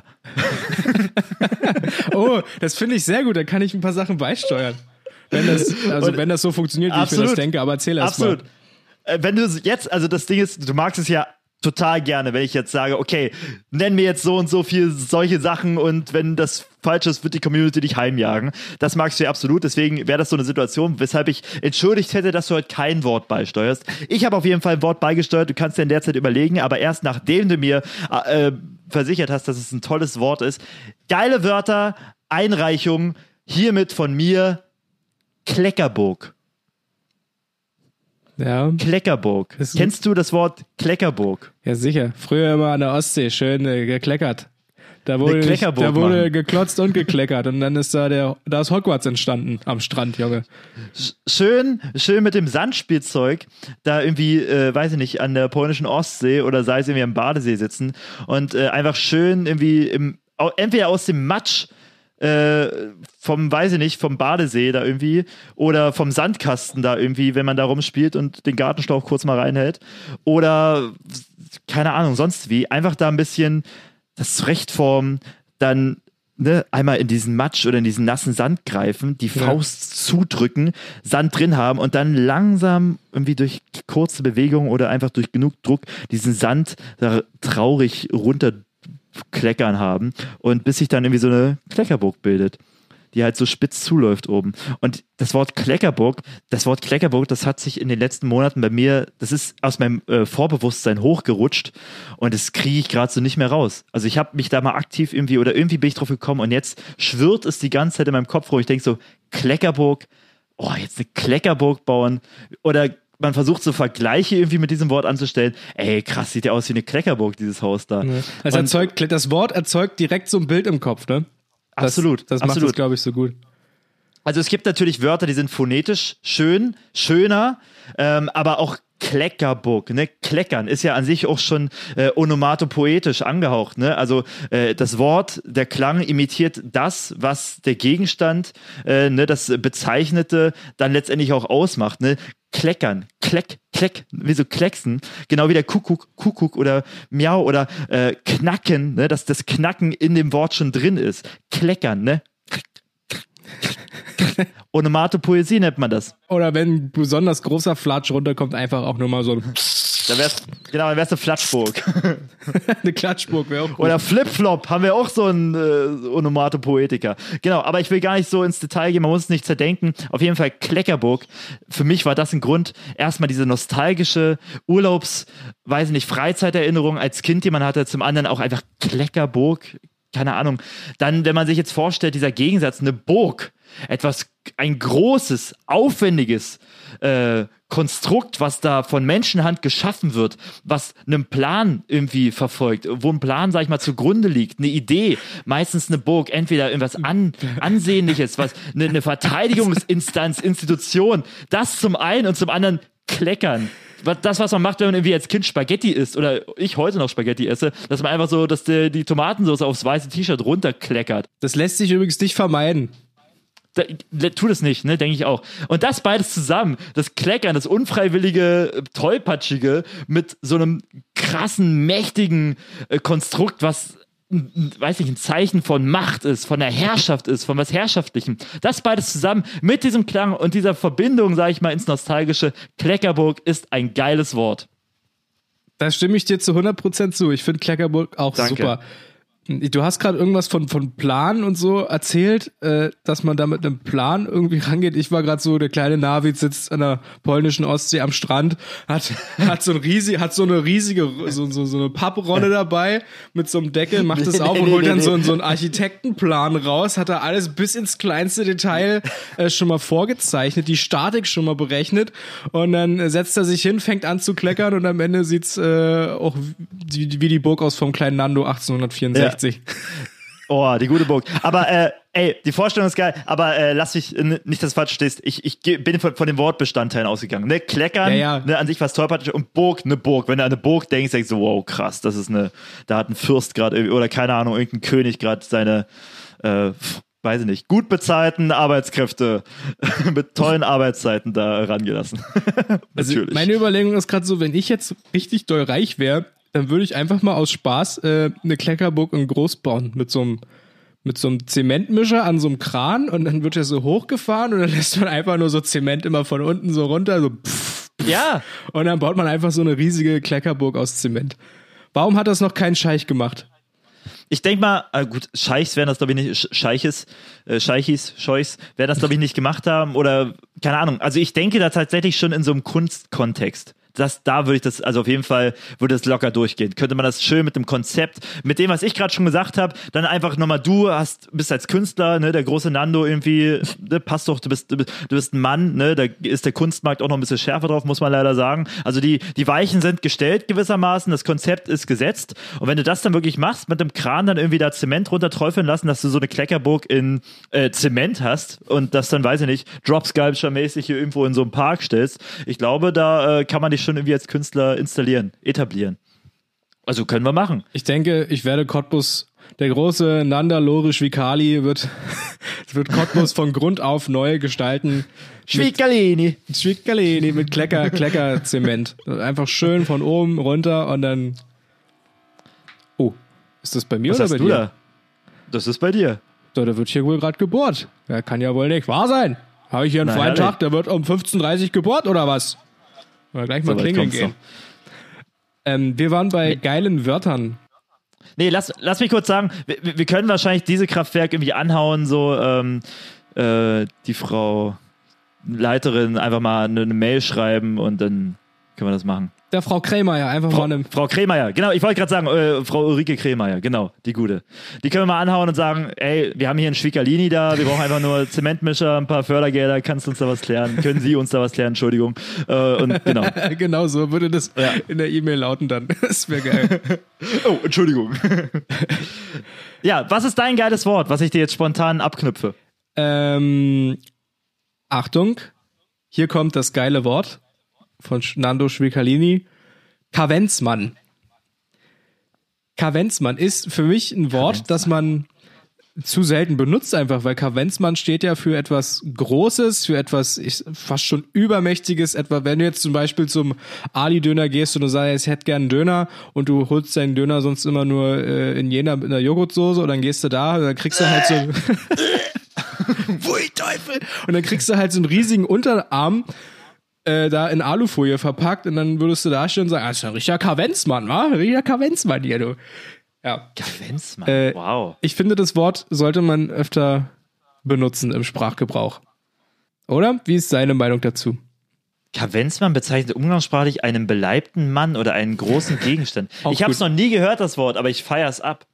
Oh, das finde ich sehr gut, da kann ich ein paar Sachen beisteuern. Wenn das, also Und- wenn das so funktioniert, wie ich mir das Absolut. denke, aber erzähl erst mal. Absolut. Äh, Wenn du jetzt, also das Ding ist, du magst es ja total gerne, wenn ich jetzt sage, okay, nenn mir jetzt so und so viel solche Sachen und wenn das falsch ist, wird die Community dich heimjagen. Das magst du ja absolut, deswegen wäre das so eine Situation, weshalb ich entschuldigt hätte, dass du heute kein Wort beisteuerst. Ich habe auf jeden Fall ein Wort beigesteuert, du kannst dir in der Zeit überlegen, aber erst nachdem du mir äh, versichert hast, dass es ein tolles Wort ist. Geile Wörter, Einreichung, hiermit von mir, Kleckerburg. Ja, Kleckerburg. Das ist- Kennst du das Wort Kleckerburg? ja sicher. Früher immer an der Ostsee, schön äh, gekleckert. Da wurde, Eine Kleckerburg da wurde machen. geklotzt und gekleckert und dann ist da der, da ist Hogwarts entstanden am Strand, Junge. Schön, schön mit dem Sandspielzeug da irgendwie, äh, weiß ich nicht, an der polnischen Ostsee oder sei es irgendwie am Badesee sitzen und äh, einfach schön irgendwie im, au- entweder aus dem Matsch äh, vom, weiß ich nicht, vom Badesee da irgendwie oder vom Sandkasten da irgendwie, wenn man da rumspielt und den Gartenschlauch kurz mal reinhält oder keine Ahnung, sonst wie, einfach da ein bisschen das zurechtformen, dann ne, einmal in diesen Matsch oder in diesen nassen Sand greifen, die Faust zudrücken, Sand drin haben und dann langsam irgendwie durch kurze Bewegungen oder einfach durch genug Druck diesen Sand da traurig runterkleckern haben und bis sich dann irgendwie so eine Kleckerburg bildet, die halt so spitz zuläuft oben. Und das Wort Kleckerburg, das Wort Kleckerburg, das hat sich in den letzten Monaten bei mir, das ist aus meinem äh, Vorbewusstsein hochgerutscht und das kriege ich gerade so nicht mehr raus. Also ich habe mich da mal aktiv irgendwie oder irgendwie bin ich drauf gekommen und jetzt schwirrt es die ganze Zeit in meinem Kopf rum. Ich denke so, Kleckerburg, oh, jetzt eine Kleckerburg bauen oder man versucht so Vergleiche irgendwie mit diesem Wort anzustellen. Ey, krass, sieht ja aus wie eine Kleckerburg, dieses Haus da. Das, Und- erzeugt, das Wort erzeugt direkt so ein Bild im Kopf, ne? Das, Absolut, Das macht absolut. es, glaube ich, so gut. Also es gibt natürlich Wörter, die sind phonetisch schön, schöner, ähm, aber auch Kleckerburg, ne? Kleckern ist ja an sich auch schon äh, onomatopoetisch angehaucht, ne? Also äh, das Wort, der Klang imitiert das, was der Gegenstand, äh, ne, das Bezeichnete dann letztendlich auch ausmacht, ne? Kleckern, Kleck, Kleck, wie so Klecksen, genau wie der Kuckuck, Kuckuck oder Miau oder äh, Knacken, ne? Dass das Knacken in dem Wort schon drin ist. Kleckern, ne? Onomatopoesie nennt man das. Oder wenn ein besonders großer Flatsch runterkommt, einfach auch nur mal so ein Da wär's, Genau, dann wär's eine Flatschburg. Eine Klatschburg wäre auch gut. Oder Flipflop, haben wir auch so einen äh, Onomatopoetiker. Genau, aber ich will gar nicht so ins Detail gehen, man muss es nicht zerdenken. Auf jeden Fall Kleckerburg. Für mich war das ein Grund, erstmal diese nostalgische Urlaubs-, weiß ich nicht, Freizeiterinnerung als Kind, die man hatte, zum anderen auch einfach Kleckerburg, keine Ahnung. Dann, wenn man sich jetzt vorstellt, dieser Gegensatz, eine Burg, etwas, ein großes, aufwendiges äh, Konstrukt, was da von Menschenhand geschaffen wird, was einem Plan irgendwie verfolgt, wo ein Plan, sag ich mal, zugrunde liegt, eine Idee, meistens eine Burg, entweder irgendwas an, Ansehnliches, was eine, eine Verteidigungsinstanz, Institution, das zum einen und zum anderen Kleckern. Das, was man macht, wenn man irgendwie als Kind Spaghetti isst oder ich heute noch Spaghetti esse, dass man einfach so, dass die, die Tomatensauce aufs weiße T-Shirt runterkleckert. Das lässt sich übrigens nicht vermeiden. Da, tu das nicht, ne, denke ich auch. Und das beides zusammen, das Kleckern, das unfreiwillige, tollpatschige mit so einem krassen, mächtigen äh, Konstrukt, was, n, weiß ich, ein Zeichen von Macht ist, von der Herrschaft ist, von was Herrschaftlichem. Das beides zusammen mit diesem Klang und dieser Verbindung, sage ich mal, ins Nostalgische. Kleckerburg ist ein geiles Wort. Da stimme ich dir zu hundert Prozent zu. Ich finde Kleckerburg auch Danke. super. Du hast gerade irgendwas von, von Plan und so erzählt, äh, dass man da mit einem Plan irgendwie rangeht. Ich war gerade so, der kleine Navid sitzt an der polnischen Ostsee am Strand, hat, hat so ein riesig, hat so eine riesige, so, so, so eine Papprolle dabei mit so einem Deckel, macht das auf und holt dann so, so einen Architektenplan raus, hat da alles bis ins kleinste Detail äh, schon mal vorgezeichnet, die Statik schon mal berechnet und dann setzt er sich hin, fängt an zu kleckern und am Ende sieht's äh, auch wie, wie die Burg aus vom kleinen Nando achtzehnhundertvierundsechzig. Ja. Oh, die gute Burg. Aber, äh, ey, die Vorstellung ist geil, aber äh, lass mich, äh, nicht, dass du falsch stehst, ich, ich bin von, von den Wortbestandteilen ausgegangen. Ne? Kleckern, ja, ja. Ne, an sich was tollpatschig und Burg, eine Burg. Wenn du an eine Burg denkst, denkst du, wow, krass, das ist eine, da hat ein Fürst gerade, oder keine Ahnung, irgendein König gerade seine, äh, weiß ich nicht, gut bezahlten Arbeitskräfte mit tollen Arbeitszeiten da rangelassen. Also Natürlich. meine Überlegung ist gerade so, wenn ich jetzt richtig doll reich wäre, dann würde ich einfach mal aus Spaß äh, eine Kleckerburg in groß bauen mit so einem mit so einem Zementmischer an so einem Kran und dann wird er so hochgefahren und dann lässt man einfach nur so Zement immer von unten so runter, so pff, pff, ja. Und dann baut man einfach so eine riesige Kleckerburg aus Zement. Warum hat das noch kein Scheich gemacht? Ich denke mal, äh gut, Scheichs werden das, glaube ich, nicht, Scheiches, äh, Scheichis, Scheuchs, werden das, glaube ich, nicht gemacht haben oder, keine Ahnung. Also ich denke da tatsächlich schon in so einem Kunstkontext. Das, da würde ich das, also auf jeden Fall würde das locker durchgehen. Könnte man das schön mit dem Konzept, mit dem, was ich gerade schon gesagt habe, dann einfach nochmal, du hast, bist als Künstler, ne, der große Nando irgendwie, ne, passt doch, du bist, du bist ein Mann, ne, da ist der Kunstmarkt auch noch ein bisschen schärfer drauf, muss man leider sagen. Also die, die Weichen sind gestellt gewissermaßen, das Konzept ist gesetzt und wenn du das dann wirklich machst, mit dem Kran dann irgendwie da Zement runterträufeln lassen, dass du so eine Kleckerburg in äh, Zement hast und das dann, weiß ich nicht, Drop-Sculpture-mäßig hier irgendwo in so einem Park stellst, ich glaube, da äh, kann man dich schon irgendwie als Künstler installieren, etablieren. Also können wir machen. Ich denke, ich werde Cottbus, der große Nanda Lorisch Vikali wird, wird Cottbus von Grund auf neu gestalten. Schwickalini. Schwickalini mit Klecker, Kleckerzement. Einfach schön von oben runter und dann. Oh, ist das bei mir Was oder hast bei du dir? Da? Das ist bei dir. So, da wird hier wohl gerade gebohrt. Ja, kann ja wohl nicht wahr sein. Habe ich hier einen Na, freien herrlich. Tag, der wird um fünfzehn Uhr dreißig gebohrt oder was? Mal gleich mal So weit klingeln kommt's gehen. Ähm, wir waren bei geilen Wörtern. Nee, lass, lass mich kurz sagen, wir, wir können wahrscheinlich diese Kraftwerke irgendwie anhauen, so ähm, äh, die Frau Leiterin einfach mal eine, eine Mail schreiben und dann können wir das machen. Der Frau Krämer, einfach Frau, mal eine. Frau Krämeyer, genau, ich wollte gerade sagen, äh, Frau Ulrike Krämeyer, genau, die gute. Die können wir mal anhauen und sagen, ey, wir haben hier einen Schwickalini da, wir brauchen einfach nur Zementmischer, ein paar Fördergelder, kannst du uns da was klären? Können Sie uns da was klären? Entschuldigung. Äh, und genau. Genau so würde das Ja. in der E-Mail lauten dann. Das wäre geil. Oh, Entschuldigung. Ja, was ist dein geiles Wort, was ich dir jetzt spontan abknüpfe? ähm, Achtung, hier kommt das geile Wort von Nando Schwickalini. Kavenzmann. Kavenzmann ist für mich ein Wort, das man zu selten benutzt einfach, weil Kavenzmann steht ja für etwas Großes, für etwas ich, fast schon Übermächtiges. Etwa wenn du jetzt zum Beispiel zum Ali-Döner gehst und du sagst, ich hätte gern einen Döner und du holst deinen Döner sonst immer nur äh, in Jena mit einer Joghurtsoße und dann gehst du da und dann kriegst du halt so Pfui Teufel! Und dann kriegst du halt so einen riesigen Unterarm äh, da in Alufolie verpackt und dann würdest du da stehen und sagen, ah, das ist ein richtiger Kavenzmann, wa? Ein richtiger Kavenzmann hier, du. Ja. Kavenzmann, Äh, wow. Ich finde, das Wort sollte man öfter benutzen im Sprachgebrauch. Oder? Wie ist deine Meinung dazu? Kavenzmann bezeichnet umgangssprachlich einen beleibten Mann oder einen großen Gegenstand. Auch Ich habe es gut. noch nie gehört, das Wort, aber ich feier's ab.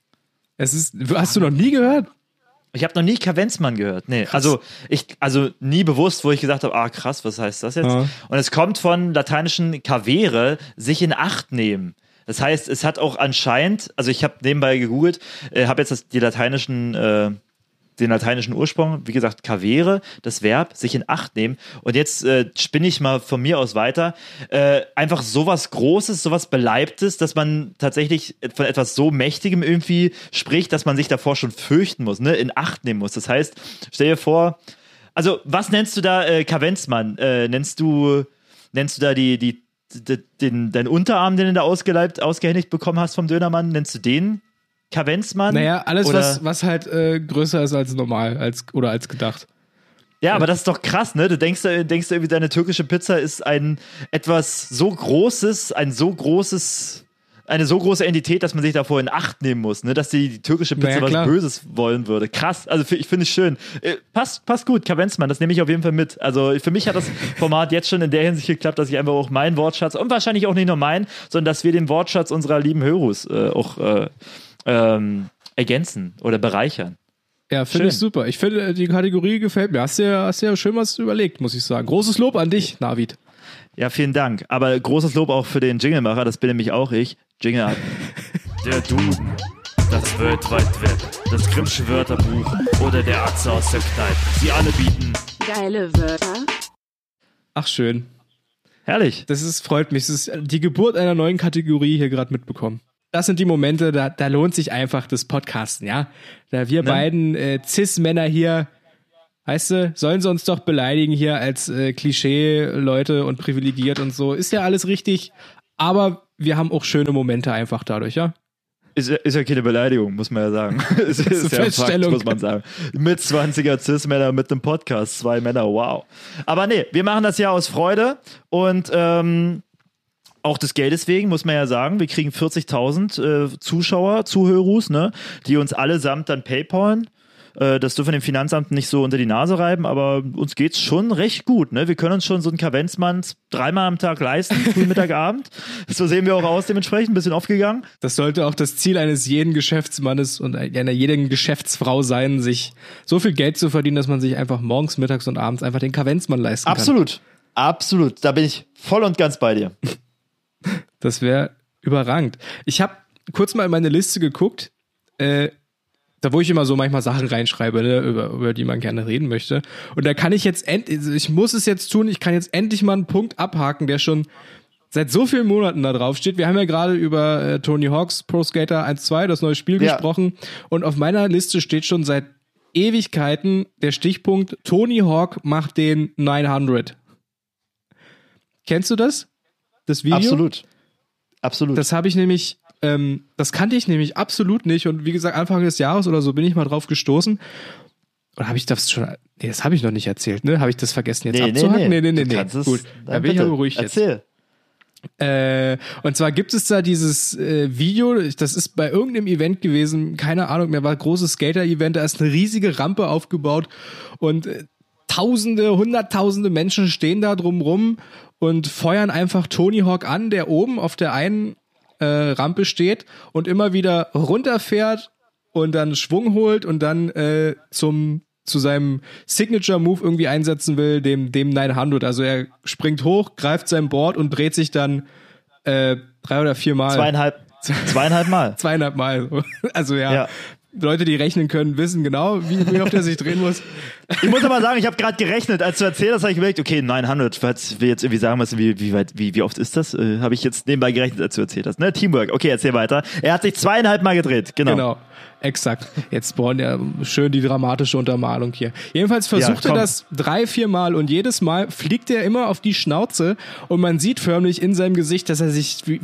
Es ist, hast du noch nie gehört? Ich habe noch nie Kavenzmann gehört. Nee, also ich also nie bewusst, wo ich gesagt habe, ah krass, was heißt das jetzt? Ja. Und es kommt von lateinischen cavere, sich in Acht nehmen. Das heißt, es hat auch anscheinend, also ich habe nebenbei gegoogelt, äh, habe jetzt das, die lateinischen äh, den lateinischen Ursprung, wie gesagt, cavere, das Verb, sich in Acht nehmen. Und jetzt äh, spinne ich mal von mir aus weiter. Äh, einfach sowas Großes, sowas Beleibtes, dass man tatsächlich von etwas so Mächtigem irgendwie spricht, dass man sich davor schon fürchten muss, ne? In Acht nehmen muss. Das heißt, stell dir vor, also was nennst du da äh, Kavenzmann? Äh, nennst du, nennst du da die, die, die den, deinen Unterarm, den du da ausgeleibt, ausgehändigt bekommen hast vom Dönermann, nennst du den Kavenzmann? Naja, alles, Oder- was, was halt äh, größer ist als normal als, oder als gedacht. Ja, aber das ist doch krass, ne? Du denkst, denkst irgendwie, deine türkische Pizza ist ein etwas so Großes, ein so großes, eine so große Entität, dass man sich davor in Acht nehmen muss, ne? Dass die, die türkische Pizza Naja, was klar. Böses wollen würde. Krass, also für, ich finde es schön. Äh, passt, passt gut, Kavenzmann, das nehme ich auf jeden Fall mit. Also für mich hat das Format jetzt schon in der Hinsicht geklappt, dass ich einfach auch meinen Wortschatz, und wahrscheinlich auch nicht nur meinen, sondern dass wir den Wortschatz unserer lieben Hörus äh, auch äh, ähm, ergänzen oder bereichern. Ja, finde Schön. ich super. Ich finde, die Kategorie gefällt mir. Hast dir, hast dir schön was überlegt, muss ich sagen. Großes Lob an dich, Navid. Ja, vielen Dank. Aber großes Lob auch für den Jinglemacher, das bin nämlich auch ich. Jingle ab. Der Duden, das World Wide Web, das Grimmsche Wörterbuch oder der Atze aus der Kneipe. Sie alle bieten Geile Wörter. Ach, schön. Herrlich. Das ist, freut mich. Das ist die Geburt einer neuen Kategorie hier gerade mitbekommen. Das sind die Momente, da, da lohnt sich einfach das Podcasten, ja. Da wir Ne? beiden äh, Cis-Männer hier, weißt du, sollen sie uns doch beleidigen hier als äh, Klischee-Leute und privilegiert und so. Ist ja alles richtig, aber wir haben auch schöne Momente einfach dadurch, ja. Ist, ja- ist ja keine Beleidigung, muss man ja sagen. ist, ist eine ja ein Fakt, Feststellung. muss man sagen. Mit zwanziger Cis-Männer mit einem Podcast, zwei Männer, wow. Aber nee, wir machen das ja aus Freude und ähm, auch des Geldes wegen, muss man ja sagen, wir kriegen vierzigtausend äh, Zuschauer, Zuhörers, ne, die uns allesamt dann paypalen. Äh, das dürfen wir dem Finanzamt nicht so unter die Nase reiben, aber uns geht's schon recht gut, ne? Wir können uns schon so einen Kavenzmann dreimal am Tag leisten, früh, Mittag, Abend. So sehen wir auch aus dementsprechend, ein bisschen aufgegangen. Das sollte auch das Ziel eines jeden Geschäftsmannes und einer jeden Geschäftsfrau sein, sich so viel Geld zu verdienen, dass man sich einfach morgens, mittags und abends einfach den Kavenzmann leisten kann. Absolut, absolut. Da bin ich voll und ganz bei dir. Das wäre überragend. Ich habe kurz mal in meine Liste geguckt, äh, da wo ich immer so manchmal Sachen reinschreibe, ne, über, über die man gerne reden möchte. Und da kann ich jetzt endlich, ich muss es jetzt tun, ich kann jetzt endlich mal einen Punkt abhaken, der schon seit so vielen Monaten da drauf steht. Wir haben ja gerade über äh, Tony Hawk's Pro Skater eins zwei, das neue Spiel, Ja. gesprochen. Und auf meiner Liste steht schon seit Ewigkeiten der Stichpunkt Tony Hawk macht den neunhundert. Kennst du das? Das Video? Absolut. Absolut. Das habe ich nämlich, ähm, das kannte ich nämlich absolut nicht. Und wie gesagt, Anfang des Jahres oder so bin ich mal drauf gestoßen. Oder habe ich das schon, nee, das habe ich noch nicht erzählt, ne? Habe ich das vergessen jetzt nee, nee, abzuhaken? nee, Nee, nee, nee. Du nee. kannst es- Gut, da Nein, bin ich bitte. ja beruhigt jetzt. Erzähl. Äh, und zwar gibt es da dieses äh, Video, das ist bei irgendeinem Event gewesen, keine Ahnung mehr, war ein großes Skater-Event, da ist eine riesige Rampe aufgebaut und äh, Tausende, Hunderttausende Menschen stehen da drumrum und feuern einfach Tony Hawk an, der oben auf der einen äh, Rampe steht und immer wieder runterfährt und dann Schwung holt und dann äh, zum zu seinem Signature-Move irgendwie einsetzen will, dem, dem neunhundert. Also er springt hoch, greift sein Board und dreht sich dann äh, drei oder vier Mal. Zweieinhalb, zweieinhalb Mal. Zweieinhalb Mal. Also ja, Ja. Leute, die rechnen können, wissen genau, wie, wie oft er sich drehen muss. Ich muss aber sagen, ich habe gerade gerechnet, als du erzählt hast, habe ich überlegt, okay, neunhundert, falls wir jetzt irgendwie sagen müssen, wie, wie, weit, wie, wie oft ist das? Äh, habe ich jetzt nebenbei gerechnet, als du erzählt hast. Ne? Teamwork, okay, erzähl weiter. Er hat sich zweieinhalb Mal gedreht, genau. Genau, exakt. Jetzt brauchen ja schön die dramatische Untermalung hier. Jedenfalls versucht Ja, er komm. das drei, vier Mal und jedes Mal fliegt er immer auf die Schnauze und man sieht förmlich in seinem Gesicht, dass er sich wie, wie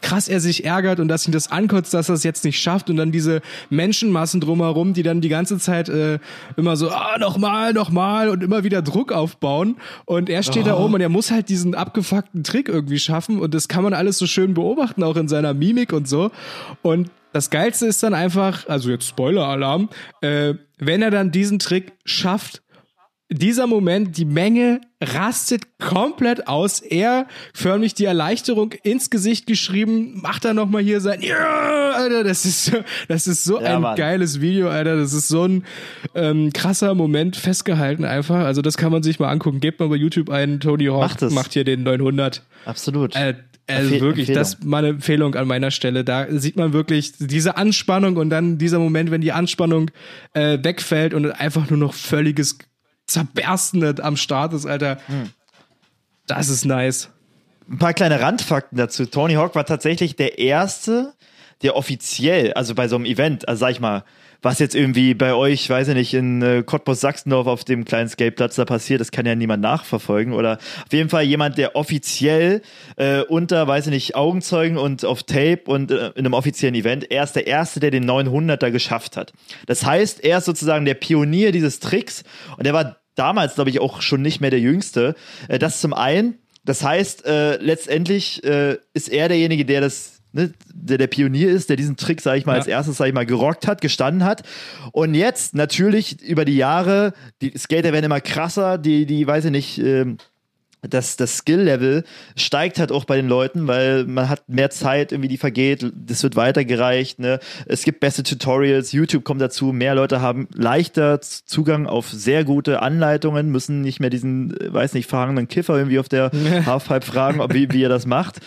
krass er sich ärgert und dass ihn das ankotzt, dass er es jetzt nicht schafft und dann diese Menschenmassen drumherum, die dann die ganze Zeit äh, immer so, ah, nochmal, nochmal und immer wieder Druck aufbauen und er steht oh. da oben und er muss halt diesen abgefuckten Trick irgendwie schaffen und das kann man alles so schön beobachten, auch in seiner Mimik und so und das Geilste ist dann einfach, also jetzt Spoiler-Alarm, äh, wenn er dann diesen Trick schafft, dieser Moment, die Menge rastet komplett aus. Er förmlich die Erleichterung ins Gesicht geschrieben, macht dann nochmal hier sein, ja, Alter, das ist so, das ist so ja, ein Mann. geiles Video, Alter, das ist so ein ähm, krasser Moment festgehalten einfach. Also das kann man sich mal angucken. Gebt mal bei YouTube ein, Tony Hawk macht, macht hier den neunhundert. Absolut. Äh, Also Empfehl- wirklich, Empfehlung. Das ist mal eine Empfehlung an meiner Stelle. Da sieht man wirklich diese Anspannung und dann dieser Moment, wenn die Anspannung äh, wegfällt und einfach nur noch völliges Zerbersten am Start ist, Alter. Hm. Das ist nice. Ein paar kleine Randfakten dazu. Tony Hawk war tatsächlich der Erste, der offiziell, also bei so einem Event, also sag ich mal, was jetzt irgendwie bei euch, weiß ich nicht, in äh, Cottbus-Sachsendorf auf dem kleinen Skateplatz da passiert, das kann ja niemand nachverfolgen. Oder auf jeden Fall jemand, der offiziell äh, unter, weiß ich nicht, Augenzeugen und auf Tape und äh, in einem offiziellen Event, er ist der Erste, der den neunhunderter geschafft hat. Das heißt, er ist sozusagen der Pionier dieses Tricks und er war damals, glaube ich, auch schon nicht mehr der Jüngste. Äh, das zum einen. Das heißt, äh, letztendlich äh, ist er derjenige, der das Ne, der der Pionier ist, der diesen Trick, sag ich mal, ja. als erstes, sag ich mal, gerockt hat, gestanden hat. Und jetzt natürlich über die Jahre, die Skater werden immer krasser, die, die, weiß ich nicht, ähm, das, das Skill-Level steigt halt auch bei den Leuten, weil man hat mehr Zeit, irgendwie die vergeht, das wird weitergereicht, ne? Es gibt beste Tutorials, YouTube kommt dazu, mehr Leute haben leichter Zugang auf sehr gute Anleitungen, müssen nicht mehr diesen, weiß nicht, verhangenen Kiffer irgendwie auf der Halfpipe fragen, ob, wie, wie er das macht.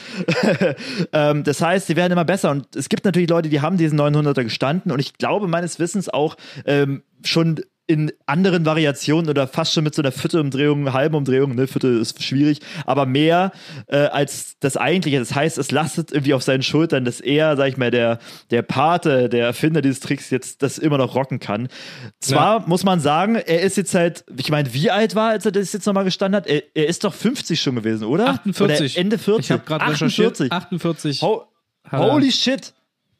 ähm, das heißt, sie werden immer besser und es gibt natürlich Leute, die haben diesen neunhunderter gestanden und ich glaube meines Wissens auch ähm, schon in anderen Variationen oder fast schon mit so einer Viertelumdrehung, halben Umdrehung, ne, Viertel ist schwierig, aber mehr äh, als das eigentliche. Das heißt, es lastet irgendwie auf seinen Schultern, dass er, sag ich mal, der, der Pate, der Erfinder dieses Tricks jetzt das immer noch rocken kann. Zwar ja. muss man sagen, er ist jetzt halt, ich meine, wie alt war, als er das jetzt nochmal gestanden hat? Er, er ist doch fünfzig schon gewesen, oder? achtundvierzig. Oder Ende vierzig. Ich habe gerade recherchiert. achtundvierzig. Ho- Holy shit.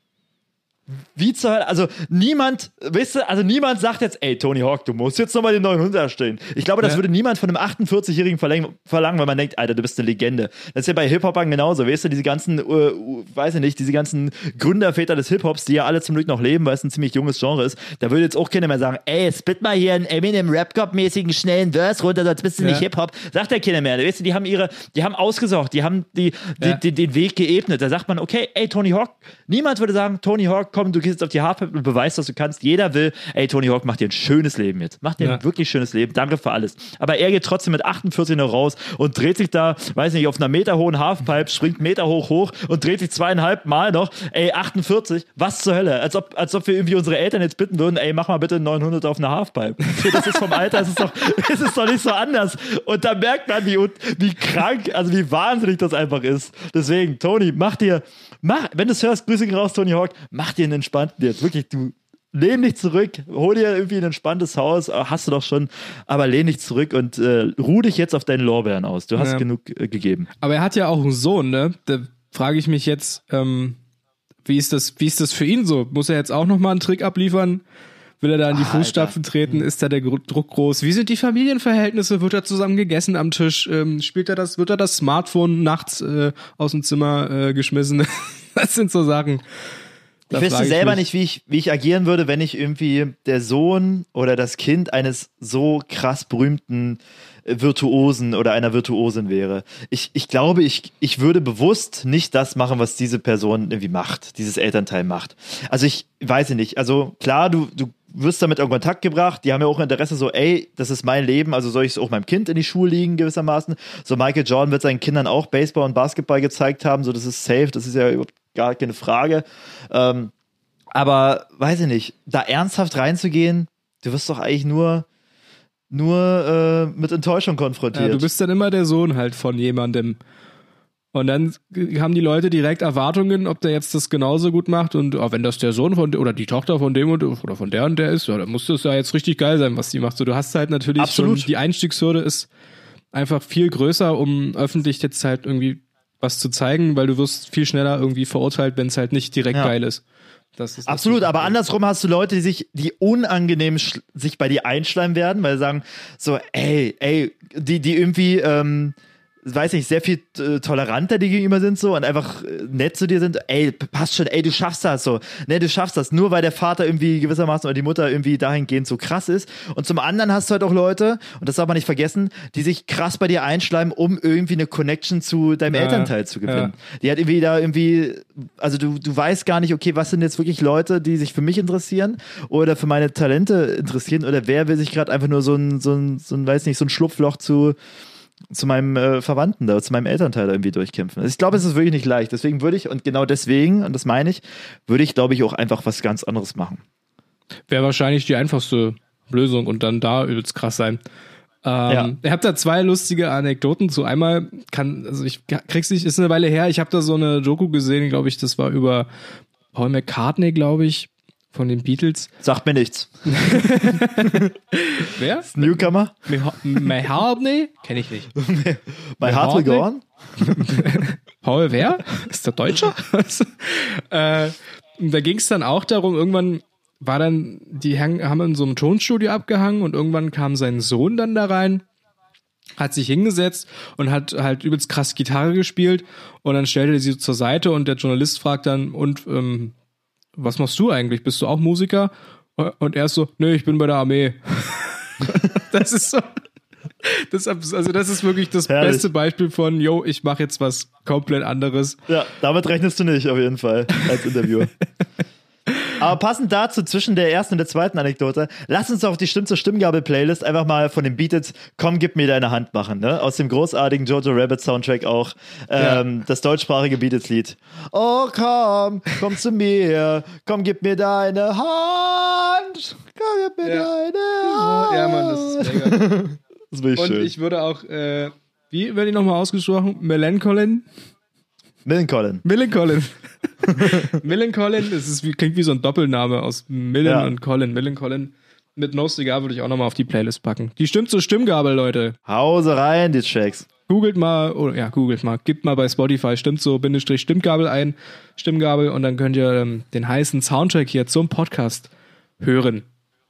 Wie zur Hölle, also niemand, weißt du, also niemand sagt jetzt, ey, Tony Hawk, du musst jetzt nochmal den neunhunderter stehen. Ich glaube, das ja. würde niemand von einem achtundvierzigjährigen verlang- verlangen, weil man denkt, Alter, du bist eine Legende. Das ist ja bei Hip-Hopern genauso, weißt du, diese ganzen, äh, weiß ich nicht, diese ganzen Gründerväter des Hip-Hops, die ja alle zum Glück noch leben, weil es ein ziemlich junges Genre ist, da würde jetzt auch keiner mehr sagen, ey, spit mal hier einen Eminem-Rap-Cop-mäßigen schnellen Verse runter, sonst bist du ja. nicht Hip-Hop. Sagt ja keiner mehr, weißt du, die haben ihre, die haben ausgesorgt, die haben die, die, ja. die, den Weg geebnet. Da sagt man, okay, ey, Tony Hawk, niemand würde sagen, Tony Hawk, komm, du gehst jetzt auf die Halfpipe und beweist, was du kannst. Jeder will, ey, Tony Hawk, mach dir ein schönes Leben jetzt. Mach dir ja. ein wirklich schönes Leben. Danke für alles. Aber er geht trotzdem mit achtundvierzig noch raus und dreht sich da, weiß nicht, auf einer meterhohen Halfpipe, springt Meter hoch hoch und dreht sich zweieinhalb Mal noch. Ey, achtundvierzig, was zur Hölle? Als ob, als ob wir irgendwie unsere Eltern jetzt bitten würden, ey, mach mal bitte einen neunhundert auf einer Halfpipe. Das ist vom Alter, das ist doch, das ist doch nicht so anders. Und da merkt man, wie, wie krank, also wie wahnsinnig das einfach ist. Deswegen, Tony, mach dir, mach, wenn du es hörst, Grüße raus, Tony Hawk, mach dir einen entspannten jetzt. Wirklich, du lehn dich zurück, hol dir irgendwie ein entspanntes Haus, hast du doch schon, aber lehn dich zurück und äh, ruh dich jetzt auf deinen Lorbeeren aus. Du hast ja. genug äh, gegeben. Aber er hat ja auch einen Sohn, ne? Da frage ich mich jetzt, ähm, wie ist das, wie ist das für ihn so? Muss er jetzt auch nochmal einen Trick abliefern? Will er da in die ah, Fußstapfen Alter. treten? Ist da der Druck groß? Wie sind die Familienverhältnisse? Wird er zusammen gegessen am Tisch? Ähm, spielt er das, wird er das Smartphone nachts äh, aus dem Zimmer äh, geschmissen? Das sind so Sachen. Ich wüsste selber nicht, wie ich, wie ich agieren würde, wenn ich irgendwie der Sohn oder das Kind eines so krass berühmten Virtuosen oder einer Virtuosin wäre. Ich, ich glaube, ich, ich würde bewusst nicht das machen, was diese Person irgendwie macht, dieses Elternteil macht. Also ich weiß nicht, also klar, du, du wirst damit in Kontakt gebracht, die haben ja auch Interesse so, ey, das ist mein Leben, also soll ich es auch meinem Kind in die Schuhe liegen gewissermaßen. So Michael Jordan wird seinen Kindern auch Baseball und Basketball gezeigt haben, so das ist safe, das ist ja überhaupt gar keine Frage. Ähm, aber weiß ich nicht, da ernsthaft reinzugehen, du wirst doch eigentlich nur nur äh, mit Enttäuschung konfrontiert. Ja, du bist dann immer der Sohn halt von jemandem. Und dann haben die Leute direkt Erwartungen, ob der jetzt das genauso gut macht und oh, wenn das der Sohn von oder die Tochter von dem und oder von der und der ist, ja, dann muss das ja jetzt richtig geil sein, was die macht. So, du hast halt natürlich Absolut. schon, die Einstiegshürde ist einfach viel größer, um öffentlich jetzt halt irgendwie was zu zeigen, weil du wirst viel schneller irgendwie verurteilt, wenn es halt nicht direkt Ja. geil ist. Das ist Absolut, aber andersrum hast du Leute, die sich, die unangenehm sch- sich bei dir einschleimen werden, weil sie sagen, so, ey, ey, die, die irgendwie, ähm, weiß nicht, sehr viel äh, toleranter dir gegenüber sind so und einfach äh, nett zu dir sind, ey, passt schon, ey, du schaffst das so, ne, du schaffst das, nur weil der Vater irgendwie gewissermaßen oder die Mutter irgendwie dahingehend so krass ist. Und zum anderen hast du halt auch Leute, und das darf man nicht vergessen, die sich krass bei dir einschleimen, um irgendwie eine Connection zu deinem Ja, Elternteil zu gewinnen. ja. Die hat irgendwie da irgendwie, also du, du weißt gar nicht, okay, was sind jetzt wirklich Leute, die sich für mich interessieren oder für meine Talente interessieren oder wer will sich gerade einfach nur so ein, so ein, so ein, weiß nicht, so ein Schlupfloch zu zu meinem äh, Verwandten da, zu meinem Elternteil da irgendwie durchkämpfen. Also ich glaube, es ist wirklich nicht leicht. Deswegen würde ich, und genau deswegen, und das meine ich, würde ich, glaube ich, auch einfach was ganz anderes machen. Wäre wahrscheinlich die einfachste Lösung und dann da übelst krass sein. Ähm, Ja. Ich habe da zwei lustige Anekdoten zu. Einmal kann, also ich krieg's nicht, ist eine Weile her, ich habe da so eine Doku gesehen, glaube ich, das war über Paul McCartney, glaube ich, von den Beatles. Sagt mir nichts. Wer? Newcomer? McCartney? Kenne ich nicht. Bei Heart Will Go On? Paul wer? Ist der Deutscher? äh, da ging es dann auch darum, irgendwann war dann, die hang, haben in so einem Tonstudio abgehangen und irgendwann kam sein Sohn dann da rein, hat sich hingesetzt und hat halt übelst krass Gitarre gespielt und dann stellte er sie zur Seite und der Journalist fragt dann, und ähm, was machst du eigentlich? Bist du auch Musiker? Und er ist so, nö, ich bin bei der Armee. Das ist so, das, also das ist wirklich das Herrlich. beste Beispiel von, yo, ich mache jetzt was komplett anderes. Ja, damit rechnest du nicht, auf jeden Fall, als Interviewer. Aber passend dazu, zwischen der ersten und der zweiten Anekdote, lass uns doch auf die Stimm zur Stimmgabel-Playlist einfach mal von den Beatles Komm, gib mir deine Hand machen, ne? Aus dem großartigen Jojo Rabbit Soundtrack auch, ähm, Ja. das deutschsprachige Beatles-Lied. Oh, komm, komm zu mir, komm, gib mir deine Hand, komm, gib mir Ja. deine Hand. Ja, Mann, das ist mega. Das ist wirklich Und schön. ich würde auch, äh, wie wird die nochmal ausgesprochen? Melancholine? Millencolin. Millencolin. Millencolin, das ist wie, klingt wie so ein Doppelname aus Millen Ja. und Colin. Millencolin. Mit No Cigar würde ich auch nochmal auf die Playlist packen. Die stimmt zur Stimmgabel, Leute. Hause rein, die Checks. Googelt mal, oder ja, googelt mal, gebt mal bei Spotify stimmt so, Bindestrich Stimmgabel ein, Stimmgabel, und dann könnt ihr ähm, den heißen Soundtrack hier zum Podcast hören.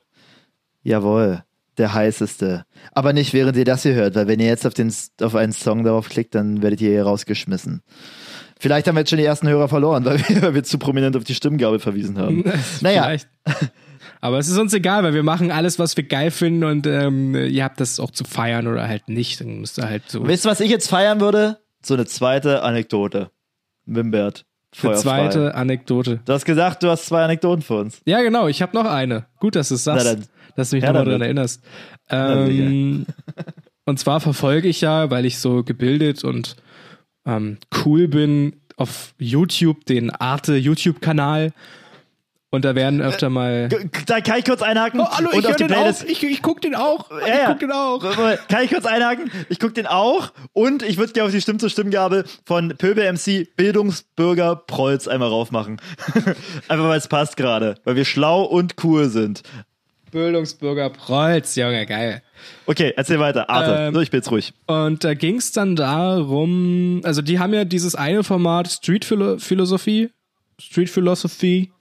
Jawohl, der heißeste. Aber nicht während ihr das hier hört, weil wenn ihr jetzt auf, den, auf einen Song darauf klickt, dann werdet ihr hier rausgeschmissen. Vielleicht haben wir jetzt schon die ersten Hörer verloren, weil wir, weil wir zu prominent auf die Stimmgabel verwiesen haben. Naja, Vielleicht. Aber es ist uns egal, weil wir machen alles, was wir geil finden, und ähm, ihr habt das auch zu feiern oder halt nicht. Dann müsst ihr halt so. wisst ihr, was ich jetzt feiern würde? So eine zweite Anekdote. Wimbert. Eine Feuerfrei. zweite Anekdote. Du hast gesagt, du hast zwei Anekdoten für uns. Ja, genau, ich habe noch eine. Gut, dass du es sagst, Na dann. dass du mich Ja, nochmal dann daran bitte. erinnerst. Dann Ähm, und zwar verfolge ich ja, weil ich so gebildet und ähm, cool bin, auf YouTube den Arte-YouTube-Kanal. Und da werden öfter mal... G- Da kann ich kurz einhaken. Oh, hallo, und ich auf höre die den Playlist. auch. Ich, ich guck den auch. Ja, ich ja. guck den auch. Kann ich kurz einhaken? Ich gucke den auch und ich würde gerne auf die Stimm zur Stimmgabel von Pöbel M C Bildungsbürger Prolz einmal raufmachen. Einfach weil es passt gerade, weil wir schlau und cool sind. Bildungsbürger Prolz, Junge, geil. Okay, erzähl weiter. Arte, Ähm, so, ich bin jetzt ruhig. Und da ging es dann darum, also die haben ja dieses eine Format Street Philo- Philosophie, Street Philosophy,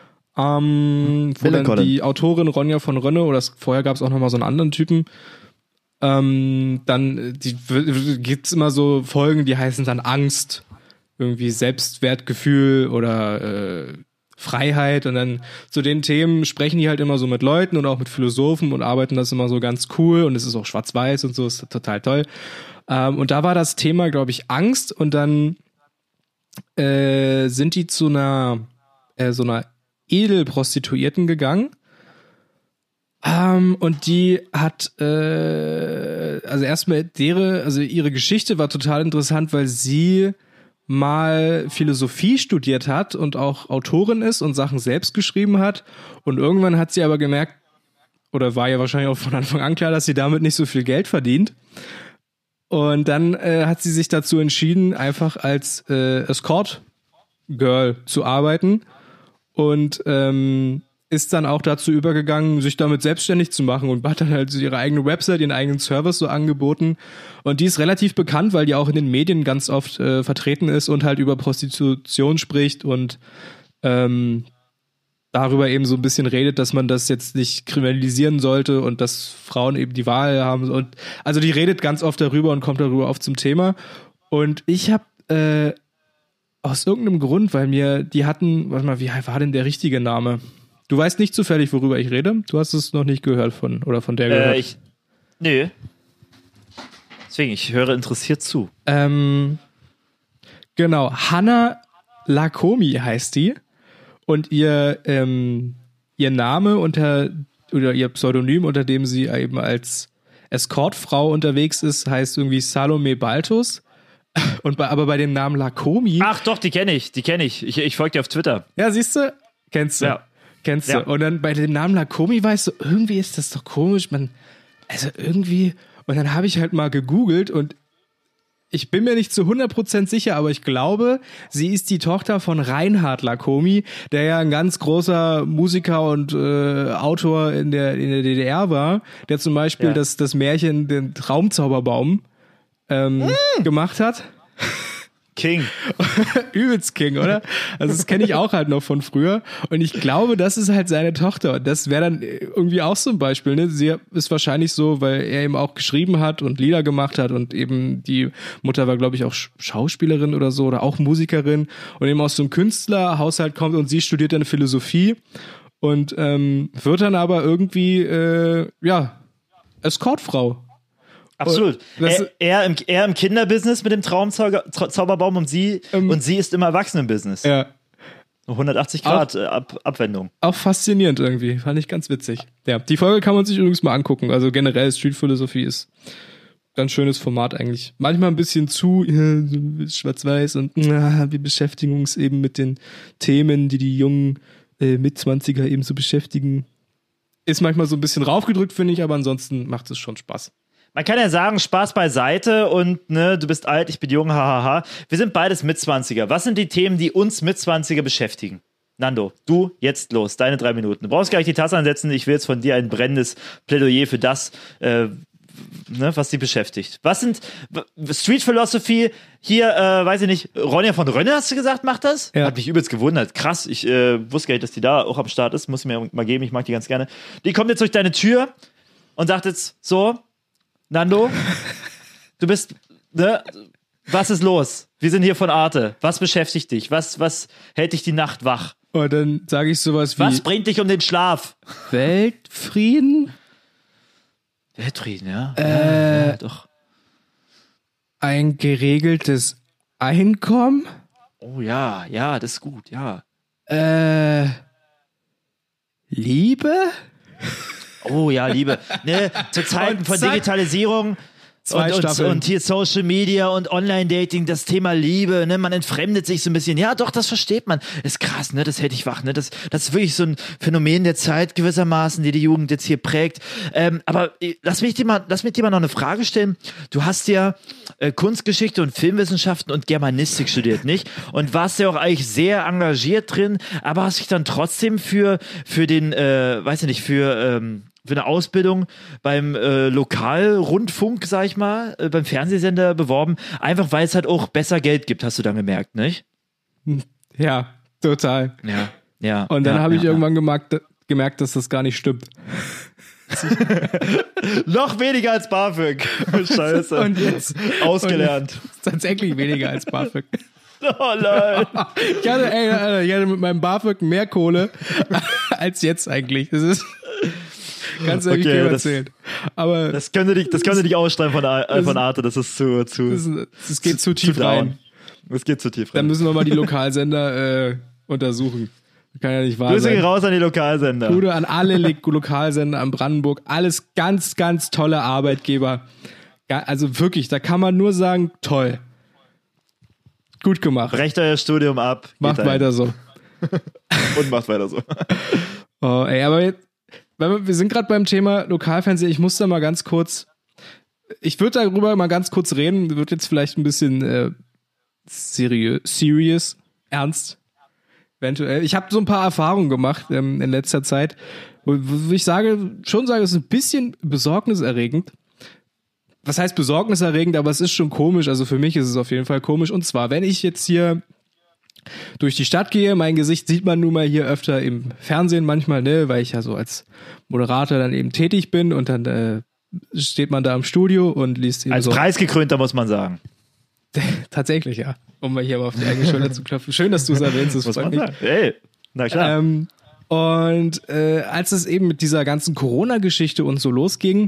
ähm, wo Wille dann Colin. die Autorin Ronja von Rönne, oder es, vorher gab es auch nochmal so einen anderen Typen, ähm, dann die, w- gibt's immer so Folgen, die heißen dann Angst, irgendwie Selbstwertgefühl oder äh, Freiheit, und dann zu den Themen sprechen die halt immer so mit Leuten und auch mit Philosophen und arbeiten das immer so ganz cool, und es ist auch schwarz-weiß und so, ist total toll. Ähm, und da war das Thema, glaube ich, Angst, und dann äh, sind die zu einer äh, so einer Edelprostituierten gegangen. Ähm, und die hat, äh, also erstmal ihre, also ihre Geschichte war total interessant, weil sie mal Philosophie studiert hat und auch Autorin ist und Sachen selbst geschrieben hat. Und irgendwann hat sie aber gemerkt, oder war ja wahrscheinlich auch von Anfang an klar, dass sie damit nicht so viel Geld verdient. Und dann äh, hat sie sich dazu entschieden, einfach als äh, Escort-Girl zu arbeiten. Und ähm, ist dann auch dazu übergegangen, sich damit selbstständig zu machen und hat dann halt so ihre eigene Website, ihren eigenen Service so angeboten. Und die ist relativ bekannt, weil die auch in den Medien ganz oft äh, vertreten ist und halt über Prostitution spricht und ähm, darüber eben so ein bisschen redet, dass man das jetzt nicht kriminalisieren sollte und dass Frauen eben die Wahl haben. Und also die redet ganz oft darüber und kommt darüber oft zum Thema. Und ich habe äh, aus irgendeinem Grund, weil mir die hatten, warte mal, wie war denn der richtige Name? Du weißt nicht zufällig, worüber ich rede? Du hast es noch nicht gehört von, oder von der gehört? Äh, ich, nö. Deswegen, ich höre interessiert zu. Ähm, genau, Hannah Lakomi heißt die. Und ihr, ähm, ihr Name unter, oder ihr Pseudonym, unter dem sie eben als Escortfrau unterwegs ist, heißt irgendwie Salome Baltus. Und bei, aber bei dem Namen Lakomi. Ach doch, die kenne ich, die kenne ich. Ich, ich folge dir auf Twitter. Ja, siehst du? Kennst du. Ja. Kennst du. Ja. Und dann bei dem Namen Lakomi weißt du, irgendwie ist das doch komisch. Man, also irgendwie. Und dann habe ich halt mal gegoogelt und ich bin mir nicht zu hundert Prozent sicher, aber ich glaube, sie ist die Tochter von Reinhard Lakomi, der ja ein ganz großer Musiker und äh, Autor in der, in der D D R war, der zum Beispiel Ja. das, das Märchen, den Traumzauberbaum ähm, mm. gemacht hat. King. Übelst King, oder? Also das kenne ich auch halt noch von früher. Und ich glaube, das ist halt seine Tochter. Und das wäre dann irgendwie auch so ein Beispiel. Ne? Sie ist wahrscheinlich so, weil er eben auch geschrieben hat und Lieder gemacht hat und eben die Mutter war, glaube ich, auch Schauspielerin oder so oder auch Musikerin und eben aus so einem Künstlerhaushalt kommt und sie studiert dann Philosophie und ähm, wird dann aber irgendwie, äh, ja, Escortfrau. Absolut. Das- Er, er, im, er im Kinderbusiness mit dem Traumzauberbaum und sie, Ähm, und sie ist im Erwachsenenbusiness. Ja. hundertachtzig Grad äh, Ab, Abwendung. Auch faszinierend irgendwie. Fand ich ganz witzig. Ja, die Folge kann man sich übrigens mal angucken. Also generell Street Philosophie ist ganz schönes Format eigentlich. Manchmal ein bisschen zu äh, schwarz-weiß und äh, wir beschäftigen uns eben mit den Themen, die die jungen äh, Mitzwanziger eben so beschäftigen. Ist manchmal so ein bisschen raufgedrückt, finde ich, aber ansonsten macht es schon Spaß. Man kann ja sagen, Spaß beiseite und ne, du bist alt, ich bin jung, hahaha. Wir sind beides Mitzwanziger. Was sind die Themen, die uns Mitzwanziger beschäftigen? Nando, du, jetzt los, deine drei Minuten. Du brauchst gar nicht die Tasse ansetzen, ich will jetzt von dir ein brennendes Plädoyer für das, äh, ne, was sie beschäftigt. Was sind Street Philosophy, hier, äh, weiß ich nicht, Ronja von Rönne, hast du gesagt, macht das? Ja. Hat mich übelst gewundert. Krass, ich äh, wusste gar nicht, dass die da auch am Start ist. Muss ich mir mal geben, ich mag die ganz gerne. Die kommt jetzt durch deine Tür und sagt jetzt so, Nando, du bist, ne, was ist los? Wir sind hier von Arte. Was beschäftigt dich? Was, was hält dich die Nacht wach? Und dann sage ich sowas wie Was bringt dich um den Schlaf? Weltfrieden, Weltfrieden, ja. Äh, ja, doch. ein geregeltes Einkommen, Oh ja, ja, das ist gut, ja. äh, Liebe? Oh ja, Liebe. Ne, zu Zeiten Und von zack. Digitalisierung Zwei und, und, Staffeln. und hier Social Media und Online-Dating, das Thema Liebe, ne, man entfremdet sich so ein bisschen. Ja, doch, das versteht man. Ist krass, ne, das hält dich wach, ne, das, das ist wirklich so ein Phänomen der Zeit gewissermaßen, die die Jugend jetzt hier prägt. Ähm, aber äh, lass mich dir mal, lass mich dir mal noch eine Frage stellen. Du hast ja äh, Kunstgeschichte und Filmwissenschaften und Germanistik studiert, nicht? Und warst ja auch eigentlich sehr engagiert drin, aber hast dich dann trotzdem für, für den, äh, weiß ich nicht, für, ähm, für eine Ausbildung beim äh, Lokalrundfunk, sag ich mal, äh, beim Fernsehsender beworben, einfach weil es halt auch besser Geld gibt, hast du dann gemerkt, nicht? Ja, total. Ja, ja. Und dann ja, habe ich ja, irgendwann gemerkt, gemerkt, dass das gar nicht stimmt. ja. Noch weniger als BAföG. Scheiße. Und jetzt Ausgelernt. Und jetzt tatsächlich weniger als BAföG. Oh nein. Ich hatte, ey, Alter, ich hatte mit meinem BAföG mehr Kohle als jetzt eigentlich. Das ist ganz ehrlich Okay, okay, das- erzählt. Aber Das könnte dich, das könnte dich ausstreuen von, äh, von Arte, das ist zu, zu, das, das geht zu tief down. rein. Das geht zu tief Dann rein. müssen wir mal die Lokalsender äh, untersuchen. Kann ja nicht wahr Grüße gehen sein. raus an die Lokalsender. Gute an alle Le- Lokalsender an Brandenburg. Alles ganz, ganz tolle Arbeitgeber. Ga- Also wirklich, da kann man nur sagen, toll. Gut gemacht. Brecht euer Studium ab. geht Macht dahin. weiter so. Und macht weiter so. Oh, ey, aber jetzt, weil wir, wir sind gerade beim Thema Lokalfernsehen. Ich muss da mal ganz kurz, ich würde darüber mal ganz kurz reden. Wird jetzt vielleicht ein bisschen äh, seriös, serious, ernst. eventuell. Ich habe so ein paar Erfahrungen gemacht ähm, in letzter Zeit, wo, wo ich sage, schon sage, es ist ein bisschen besorgniserregend. Was heißt besorgniserregend, aber es ist schon komisch. Also für mich ist es auf jeden Fall komisch. Und zwar, wenn ich jetzt hier durch die Stadt gehe, mein Gesicht sieht man nun mal hier öfter im Fernsehen manchmal, ne, weil ich ja so als Moderator dann eben tätig bin und dann äh, steht man da im Studio und liest eben Als so. Preisgekrönter muss man sagen. Tatsächlich, ja. Um mal hier mal auf die eigene Schulter zu klopfen. Schön, dass du es erwähnst, das Muss freut man mich. sagen. Ey, na klar. Ähm, und äh, als es eben mit dieser ganzen Corona-Geschichte und so losging,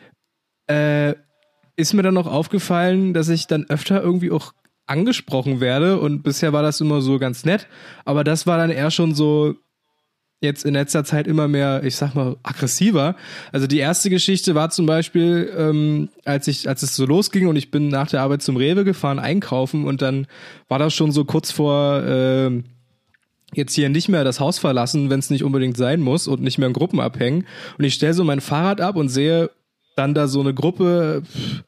äh, ist mir dann noch aufgefallen, dass ich dann öfter irgendwie auch angesprochen werde und bisher war das immer so ganz nett, aber das war dann eher schon so jetzt in letzter Zeit immer mehr, ich sag mal, aggressiver. Also die erste Geschichte war zum Beispiel, ähm, als ich, als es so losging und ich bin nach der Arbeit zum Rewe gefahren, einkaufen und dann war das schon so kurz vor äh, jetzt hier nicht mehr das Haus verlassen, wenn es nicht unbedingt sein muss und nicht mehr in Gruppen abhängen. Und ich stelle so mein Fahrrad ab und sehe dann da so eine Gruppe pff,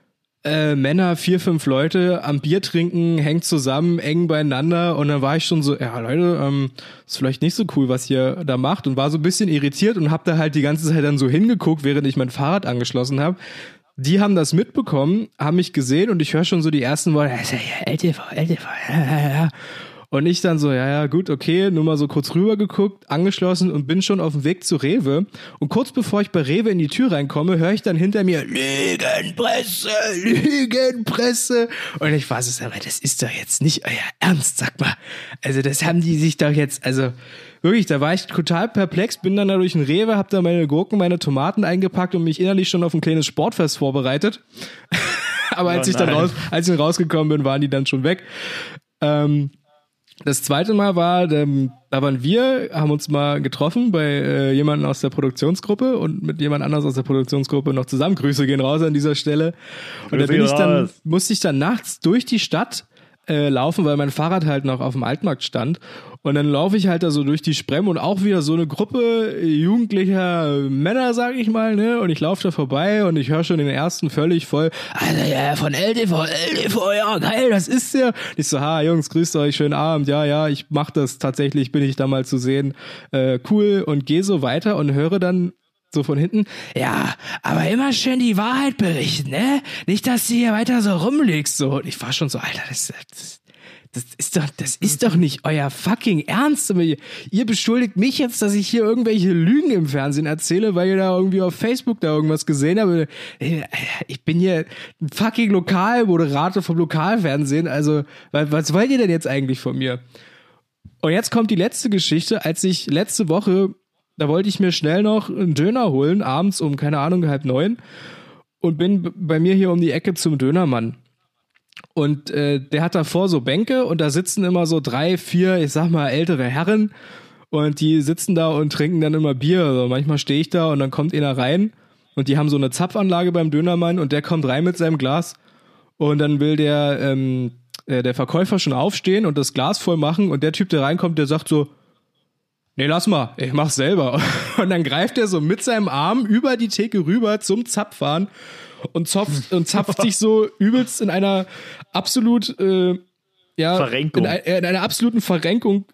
Äh, Männer, vier, fünf Leute am Bier trinken, hängt zusammen, eng beieinander und dann war ich schon so, ja Leute, ähm, ist vielleicht nicht so cool, was ihr da macht und war so ein bisschen irritiert und hab da halt die ganze Zeit dann so hingeguckt, während ich mein Fahrrad angeschlossen habe. Die haben das mitbekommen, haben mich gesehen und ich höre schon so die ersten Worte, ja, L T V, L T V, ja, ja, ja. Und ich dann so, ja, ja, gut, okay, nur mal so kurz rüber geguckt, angeschlossen und bin schon auf dem Weg zu Rewe. Und kurz bevor ich bei Rewe in die Tür reinkomme, höre ich dann hinter mir, Lügenpresse, Lügenpresse. Und ich weiß es, aber das ist doch jetzt nicht euer Ernst, sag mal. Also das haben die sich doch jetzt, also wirklich, da war ich total perplex, bin dann da durch den Rewe, hab da meine Gurken, meine Tomaten eingepackt und mich innerlich schon auf ein kleines Sportfest vorbereitet. Aber als Oh ich dann nein. raus, als ich dann rausgekommen bin, waren die dann schon weg. Ähm, Das zweite Mal war, ähm, da waren wir, haben uns mal getroffen bei äh, jemandem aus der Produktionsgruppe und mit jemand anders aus der Produktionsgruppe noch zusammen. Grüße gehen raus an dieser Stelle. Und da Grüße bin ich dann, raus. musste ich dann nachts durch die Stadt äh, laufen, weil mein Fahrrad halt noch auf dem Altmarkt stand. Und dann laufe ich halt da so durch die Sprem und auch wieder so eine Gruppe jugendlicher Männer, sag ich mal, ne? Und ich laufe da vorbei und ich höre schon den ersten völlig voll, Alter, ja, von L T V, L T V, ja, geil, das ist der. Ich so, ha, Jungs, grüßt euch, schönen Abend, ja, ja, ich mach das tatsächlich, bin ich da mal zu sehen, äh, cool, und gehe so weiter und höre dann so von hinten, ja, aber immer schön die Wahrheit berichten, ne? Nicht, dass du hier weiter so rumliegst, so. Und ich war schon so, Alter, das, das Das ist doch, das ist doch nicht euer fucking Ernst. Aber Ihr, ihr beschuldigt mich jetzt, dass ich hier irgendwelche Lügen im Fernsehen erzähle, weil ihr da irgendwie auf Facebook da irgendwas gesehen habt. Ich bin hier ein fucking Lokalmoderator vom Lokalfernsehen. Also, was, was wollt ihr denn jetzt eigentlich von mir? Und jetzt kommt die letzte Geschichte. Als ich letzte Woche, da wollte ich mir schnell noch einen Döner holen, abends um, keine Ahnung, halb neun. Und bin b- bei mir hier um die Ecke zum Dönermann. Und äh, der hat davor so Bänke und da sitzen immer so drei, vier, ich sag mal, ältere Herren und die sitzen da und trinken dann immer Bier. Also manchmal stehe ich da und dann kommt einer rein und die haben so eine Zapfanlage beim Dönermann und der kommt rein mit seinem Glas und dann will der, ähm, äh, der Verkäufer schon aufstehen und das Glas voll machen und der Typ, der reinkommt, der sagt so, nee, lass mal, ich mach's selber. Und dann greift er so mit seinem Arm über die Theke rüber zum Zapfhahn und zapft, und zapft sich so übelst in einer absolut, äh, ja, Verrenkung. In, ein, in einer absoluten Verrenkung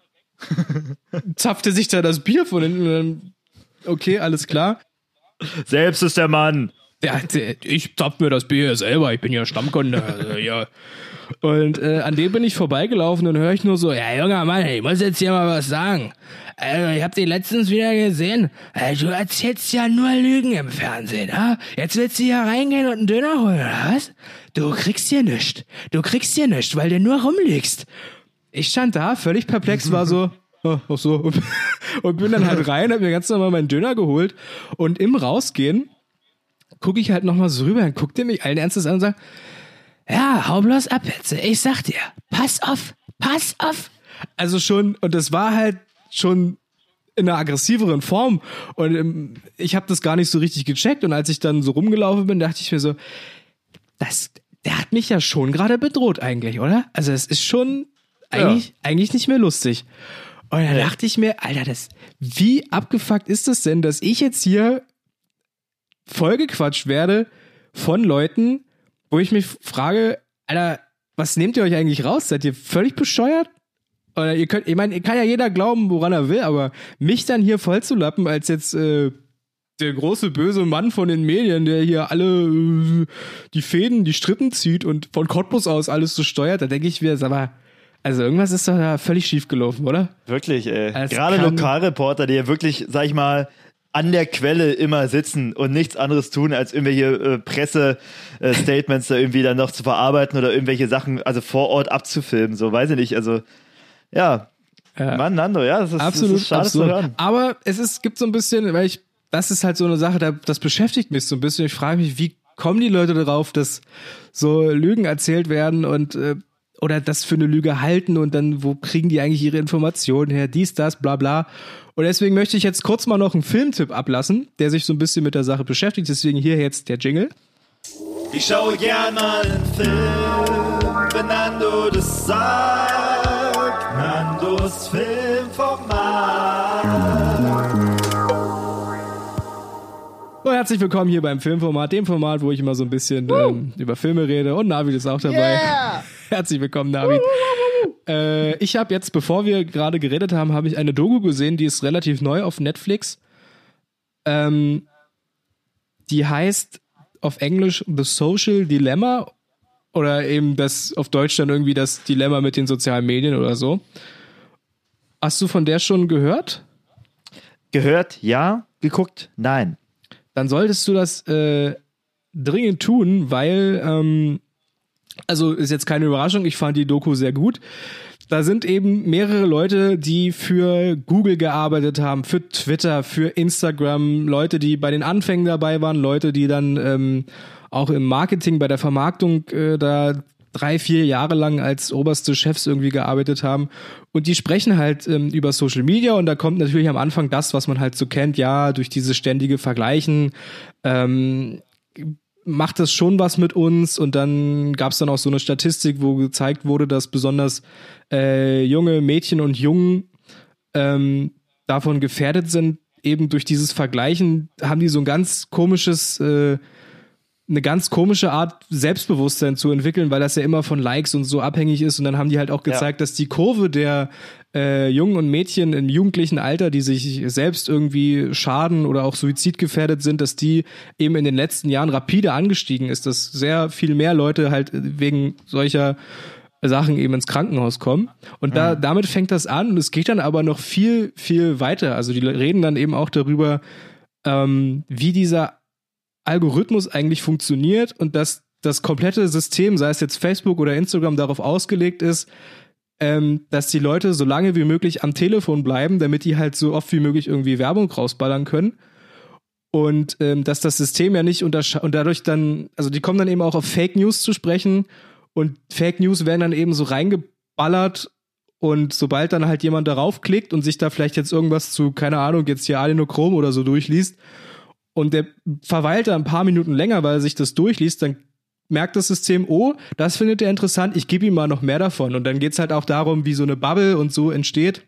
zapfte sich da das Bier von hinten. Und dann, okay, alles klar. Selbst ist der Mann. Ja, der- ich zapf mir das Bier selber, ich bin ja Stammkunde. Also, ja. Und äh, an dem bin ich vorbeigelaufen und höre ich nur so, ja, junger Mann, ich muss jetzt hier mal was sagen. Also, ich hab dich letztens wieder gesehen. Äh, du erzählst ja nur Lügen im Fernsehen, ha? Jetzt willst du hier reingehen und einen Döner holen, oder was? Du kriegst hier nichts. Du kriegst hier nichts, weil du nur rumliegst. Ich stand da, völlig perplex, war so, oh, ach so. Und bin dann halt rein, hab mir ganz normal meinen Döner geholt. Und im Rausgehen gucke ich halt nochmal so rüber und guckt der mich allen Ernstes an und sagt, ja, hau bloß ab jetzt. Ich sag dir, pass auf, pass auf. Also schon, und das war halt schon in einer aggressiveren Form. Und ähm, ich habe das gar nicht so richtig gecheckt. Und als ich dann so rumgelaufen bin, dachte ich mir so, das, der hat mich ja schon gerade bedroht eigentlich, oder? Also es ist schon eigentlich, eigentlich nicht mehr lustig. Und dann dachte ich mir, Alter, das, wie abgefuckt ist das denn, dass ich jetzt hier vollgequatscht werde von Leuten, wo ich mich frage, Alter, was nehmt ihr euch eigentlich raus? Seid ihr völlig bescheuert? Oder ihr könnt, ich meine, kann ja jeder glauben, woran er will, aber mich dann hier vollzulappen als jetzt äh, der große böse Mann von den Medien, der hier alle äh, die Fäden, die Strippen zieht und von Cottbus aus alles so steuert, da denke ich mir, sag mal, also irgendwas ist doch da völlig schief gelaufen, oder? Wirklich, ey. Es Gerade kann- Lokalreporter, die ja wirklich, sag ich mal, an der Quelle immer sitzen und nichts anderes tun, als irgendwelche äh, Presse-Statements da irgendwie dann noch zu verarbeiten oder irgendwelche Sachen, also vor Ort abzufilmen, so, weiß ich nicht, also, ja. Ja. Mann, Nando, ja, das ist, Absolut, das ist schade absolut. zu hören. Aber es ist, gibt so ein bisschen, weil ich, das ist halt so eine Sache, da, das beschäftigt mich so ein bisschen. Ich frage mich, wie kommen die Leute darauf, dass so Lügen erzählt werden und äh, oder das für eine Lüge halten und dann, wo kriegen die eigentlich ihre Informationen her, dies, das, bla bla. Und deswegen möchte ich jetzt kurz mal noch einen Filmtipp ablassen, der sich so ein bisschen mit der Sache beschäftigt. Deswegen hier jetzt der Jingle. Ich schaue gern mal einen Film, wenn Nando das sagt. Nandos Filmformat. So, herzlich willkommen hier beim Filmformat, dem Format, wo ich immer so ein bisschen ähm, über Filme rede. Und Navid ist auch dabei. Yeah. Herzlich willkommen, Navid. Äh, ich habe jetzt, bevor wir gerade geredet haben, habe ich eine Doku gesehen, die ist relativ neu auf Netflix. Ähm, die heißt auf Englisch The Social Dilemma oder eben das auf Deutsch dann irgendwie das Dilemma mit den sozialen Medien oder so. Hast du von der schon gehört? Gehört, ja. Geguckt, nein. Dann solltest du das äh, dringend tun, weil, ähm, also ist jetzt keine Überraschung, ich fand die Doku sehr gut. Da sind eben mehrere Leute, die für Google gearbeitet haben, für Twitter, für Instagram, Leute, die bei den Anfängen dabei waren, Leute, die dann ähm, auch im Marketing, bei der Vermarktung äh, da drei, vier Jahre lang als oberste Chefs irgendwie gearbeitet haben. Und die sprechen halt ähm, über Social Media und da kommt natürlich am Anfang das, was man halt so kennt, ja, durch dieses ständige Vergleichen, ähm, macht das schon was mit uns und dann gab es dann auch so eine Statistik, wo gezeigt wurde, dass besonders äh, junge Mädchen und Jungen ähm, davon gefährdet sind, eben durch dieses Vergleichen haben die so ein ganz komisches äh, eine ganz komische Art Selbstbewusstsein zu entwickeln, weil das ja immer von Likes und so abhängig ist und dann haben die halt auch gezeigt, ja. dass die Kurve der äh, Jungen und Mädchen im jugendlichen Alter, die sich selbst irgendwie schaden oder auch suizidgefährdet sind, dass die eben in den letzten Jahren rapide angestiegen ist, dass sehr viel mehr Leute halt wegen solcher Sachen eben ins Krankenhaus kommen und da mhm. damit fängt das an und es geht dann aber noch viel, viel weiter, also die reden dann eben auch darüber, ähm, wie dieser Algorithmus eigentlich funktioniert und dass das komplette System, sei es jetzt Facebook oder Instagram, darauf ausgelegt ist, ähm, dass die Leute so lange wie möglich am Telefon bleiben, damit die halt so oft wie möglich irgendwie Werbung rausballern können. Und ähm, dass das System ja nicht unterscheidet und dadurch dann, also die kommen dann eben auch auf Fake News zu sprechen und Fake News werden dann eben so reingeballert und sobald dann halt jemand darauf klickt und sich da vielleicht jetzt irgendwas zu, keine Ahnung, jetzt hier Adenochrom oder so durchliest, und der verweilt da ein paar Minuten länger, weil er sich das durchliest, dann merkt das System, oh, das findet er interessant, ich gebe ihm mal noch mehr davon. Und dann geht's halt auch darum, wie so eine Bubble und so entsteht.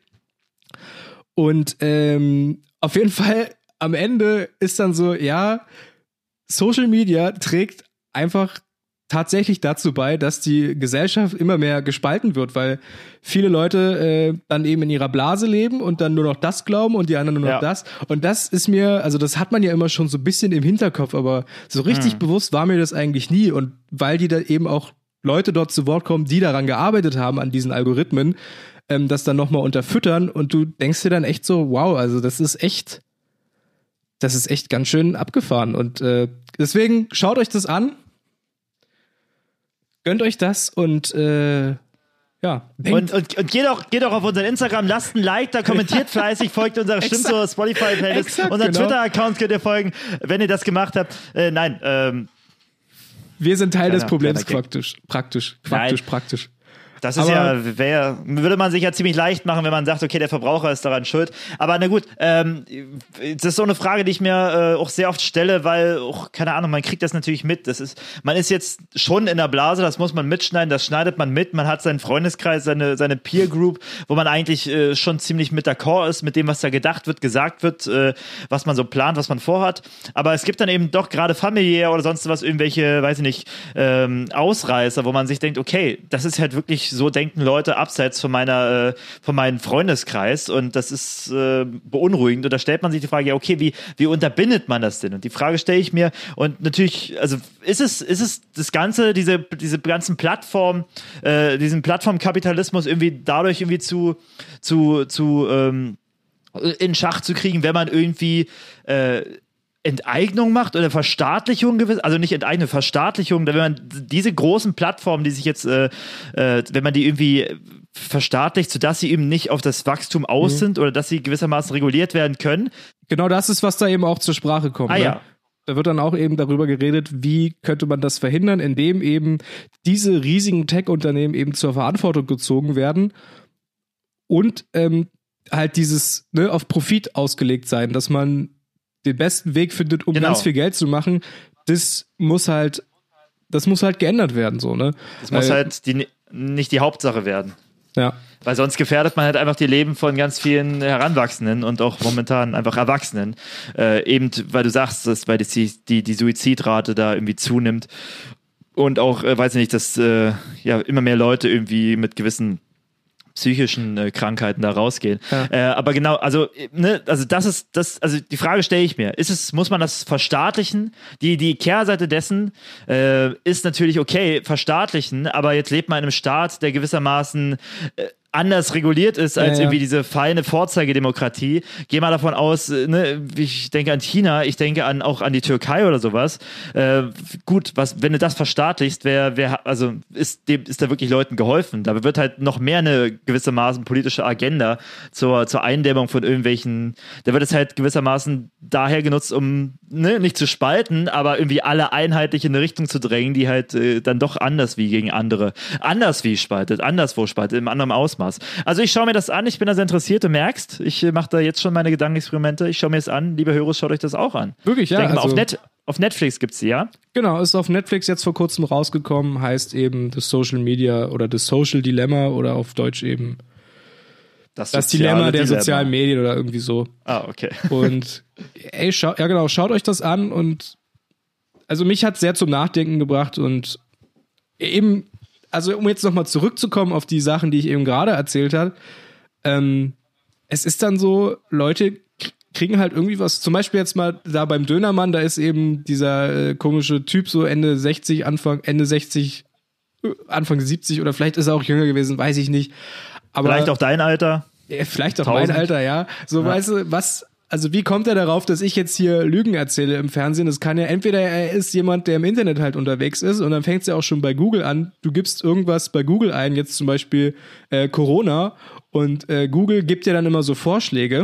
Und ähm, auf jeden Fall am Ende ist dann so, ja, Social Media trägt einfach tatsächlich dazu bei, dass die Gesellschaft immer mehr gespalten wird, weil viele Leute äh, dann eben in ihrer Blase leben und dann nur noch das glauben und die anderen nur noch ja. das. Und das ist mir, also das hat man ja immer schon so ein bisschen im Hinterkopf, aber so richtig mhm. bewusst war mir das eigentlich nie. Und weil die da eben auch Leute dort zu Wort kommen, die daran gearbeitet haben, an diesen Algorithmen, ähm, das dann nochmal unterfüttern und du denkst dir dann echt so, wow, also das ist echt, das ist echt ganz schön abgefahren. Und äh, deswegen schaut euch das an. Gönnt euch das und äh, ja. Und, und, und geht auch, geht auch auf unseren Instagram, lasst ein Like, da kommentiert fleißig, folgt unserer Stimmt so Spotify-Playlist, unseren genau. Twitter-Account könnt ihr folgen, wenn ihr das gemacht habt. Äh, nein, ähm, wir sind Teil kleiner, des Problems praktisch, praktisch, praktisch, nein. praktisch. Das ist aber ja, wär, würde man sich ja ziemlich leicht machen, wenn man sagt, okay, der Verbraucher ist daran schuld. Aber na gut, ähm, das ist so eine Frage, die ich mir äh, auch sehr oft stelle, weil, auch, keine Ahnung, man kriegt das natürlich mit. Das ist, man ist jetzt schon in der Blase, das muss man mitschneiden, das schneidet man mit. Man hat seinen Freundeskreis, seine, seine Peer Group, wo man eigentlich äh, schon ziemlich mit d'accord ist, mit dem, was da gedacht wird, gesagt wird, äh, was man so plant, was man vorhat. Aber es gibt dann eben doch gerade familiär oder sonst was, irgendwelche, weiß ich nicht, ähm, Ausreißer, wo man sich denkt, okay, das ist halt wirklich so denken Leute abseits von meiner, äh, von meinem Freundeskreis und das ist äh, beunruhigend. Und da stellt man sich die Frage, ja, okay, wie, wie unterbindet man das denn? Und die Frage stelle ich mir und natürlich, also ist es, ist es das Ganze, diese, diese ganzen Plattformen, äh, diesen Plattformkapitalismus irgendwie dadurch irgendwie zu, zu, zu, ähm, in Schach zu kriegen, wenn man irgendwie, äh, Enteignung macht oder Verstaatlichung gewiss, also nicht Enteignung, Verstaatlichung, wenn man diese großen Plattformen, die sich jetzt, äh, äh, wenn man die irgendwie verstaatlicht, sodass sie eben nicht auf das Wachstum aus mhm. sind oder dass sie gewissermaßen reguliert werden können. Genau das ist, was da eben auch zur Sprache kommt. Ah ne? ja. Da wird dann auch eben darüber geredet, wie könnte man das verhindern, indem eben diese riesigen Tech-Unternehmen eben zur Verantwortung gezogen werden und ähm, halt dieses ne, auf Profit ausgelegt sein, dass man den besten Weg findet, um genau. ganz viel Geld zu machen, das muss halt, das muss halt geändert werden, so, ne? Das muss Weil, halt die, nicht die Hauptsache werden. Ja. Weil sonst gefährdet man halt einfach die Leben von ganz vielen Heranwachsenden und auch momentan einfach Erwachsenen. Äh, eben, weil du sagst, dass weil die, die, die Suizidrate da irgendwie zunimmt und auch, äh, weiß ich nicht, dass äh, ja immer mehr Leute irgendwie mit gewissen psychischen äh, Krankheiten da rausgehen. Ja. Äh, aber genau, also, ne, also das ist, das, also die Frage stelle ich mir, ist es, muss man das verstaatlichen? Die, die Kehrseite dessen äh, ist natürlich okay, verstaatlichen, aber jetzt lebt man in einem Staat, der gewissermaßen äh, anders reguliert ist als ja, ja. irgendwie diese feine Vorzeigedemokratie. Geh mal davon aus, ne, ich denke an China, ich denke an auch an die Türkei oder sowas. Äh, gut, was, wenn du das verstaatlichst, wer, wer, also ist dem, ist da wirklich Leuten geholfen. Da wird halt noch mehr eine gewissermaßen politische Agenda zur, zur Eindämmung von irgendwelchen, da wird es halt gewissermaßen daher genutzt, um ne, nicht zu spalten, aber irgendwie alle einheitlich in eine Richtung zu drängen, die halt äh, dann doch anders wie gegen andere, anders wie spaltet, anderswo spaltet, im anderen Ausmaß. Also ich schaue mir das an, ich bin da sehr interessiert, du merkst, ich mache da jetzt schon meine Gedankenexperimente, ich schaue mir das an, liebe Hörer, schaut euch das auch an. Wirklich, ja. Ich denke mal, also, auf, Net, auf Netflix gibt es die, ja? Genau, ist auf Netflix jetzt vor kurzem rausgekommen, heißt eben das Social Media oder das Social Dilemma oder auf Deutsch eben das, das Dilemma der Dilemma. sozialen Medien oder irgendwie so. Ah, okay. Und ey, schau, ja genau, schaut euch das an und also mich hat es sehr zum Nachdenken gebracht und eben also um jetzt nochmal zurückzukommen auf die Sachen, die ich eben gerade erzählt habe, ähm, es ist dann so, Leute kriegen halt irgendwie was, zum Beispiel jetzt mal da beim Dönermann, da ist eben dieser äh, komische Typ so Ende sechzig, Anfang, Ende sechzig, Anfang siebzig oder vielleicht ist er auch jünger gewesen, weiß ich nicht. Aber, vielleicht auch dein Alter? Ja, vielleicht auch tausend. Mein Alter, ja. So, ja. Weißt du, was... Also wie kommt er darauf, dass ich jetzt hier Lügen erzähle im Fernsehen? Das kann ja, entweder er ist jemand, der im Internet halt unterwegs ist und dann fängt es ja auch schon bei Google an. Du gibst irgendwas bei Google ein, jetzt zum Beispiel äh, Corona und äh, Google gibt dir dann immer so Vorschläge,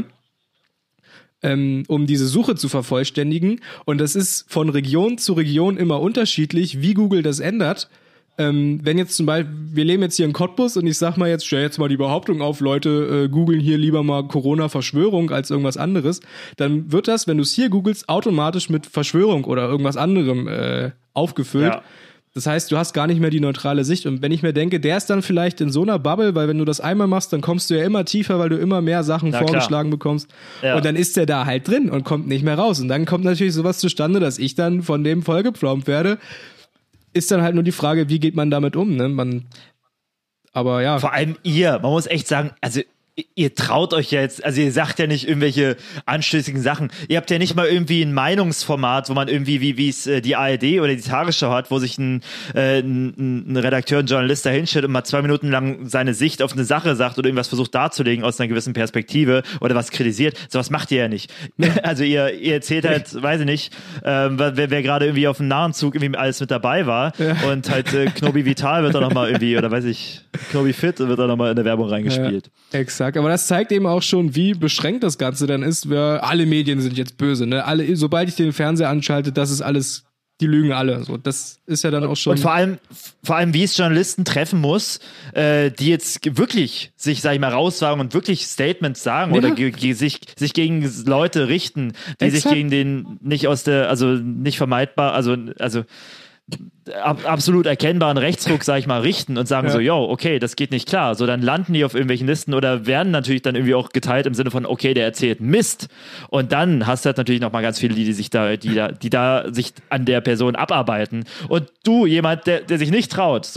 ähm, um diese Suche zu vervollständigen und das ist von Region zu Region immer unterschiedlich, wie Google das ändert. Ähm, wenn jetzt zum Beispiel, wir leben jetzt hier in Cottbus und ich sag mal jetzt, stell jetzt mal die Behauptung auf, Leute äh, googeln hier lieber mal Corona-Verschwörung als irgendwas anderes, dann wird das, wenn du es hier googelst, automatisch mit Verschwörung oder irgendwas anderem äh, aufgefüllt. Ja. Das heißt, du hast gar nicht mehr die neutrale Sicht und wenn ich mir denke, der ist dann vielleicht in so einer Bubble, weil wenn du das einmal machst, dann kommst du ja immer tiefer, weil du immer mehr Sachen Na, vorgeschlagen klar. bekommst ja. und dann ist der da halt drin und kommt nicht mehr raus und dann kommt natürlich sowas zustande, dass ich dann von dem vollgepflaumt werde. Ist dann halt nur die Frage, wie geht man damit um, ne? Man, aber ja. Vor allem ihr, man muss echt sagen, also ihr traut euch ja jetzt, also ihr sagt ja nicht irgendwelche anstößigen Sachen. Ihr habt ja nicht mal irgendwie ein Meinungsformat, wo man irgendwie, wie wie es äh, die A R D oder die Tagesschau hat, wo sich ein, äh, ein, ein Redakteur, ein Journalist da hinstellt und mal zwei Minuten lang seine Sicht auf eine Sache sagt oder irgendwas versucht darzulegen aus einer gewissen Perspektive oder was kritisiert. Sowas macht ihr ja nicht. Also ihr, ihr erzählt halt, weiß ich nicht, äh, wer, wer gerade irgendwie auf dem Narrenzug irgendwie alles mit dabei war ja. und halt äh, Knobi Vital wird da nochmal irgendwie, oder weiß ich, Knobi Fit wird da nochmal in der Werbung reingespielt. Ja, exakt. Aber das zeigt eben auch schon, wie beschränkt das Ganze dann ist. Wir, alle Medien sind jetzt böse, ne? Alle, sobald ich den Fernseher anschalte, das ist alles, die lügen alle. So, das ist ja dann auch schon. Und vor allem, vor allem, wie es Journalisten treffen muss, äh, die jetzt wirklich sich, sag ich mal, rauswagen und wirklich Statements sagen ja. oder ge- ge- sich, sich gegen Leute richten, die Exakt. sich gegen den nicht aus der, also nicht vermeidbar, also, also ab, absolut erkennbaren Rechtsruck, sag ich mal, richten und sagen ja. so, yo, okay, das geht nicht klar. So, dann landen die auf irgendwelchen Listen oder werden natürlich dann irgendwie auch geteilt im Sinne von, okay, der erzählt Mist. Und dann hast du halt natürlich nochmal ganz viele, die, die sich da, die da, die da sich an der Person abarbeiten. Und du, jemand, der, der sich nicht traut, so,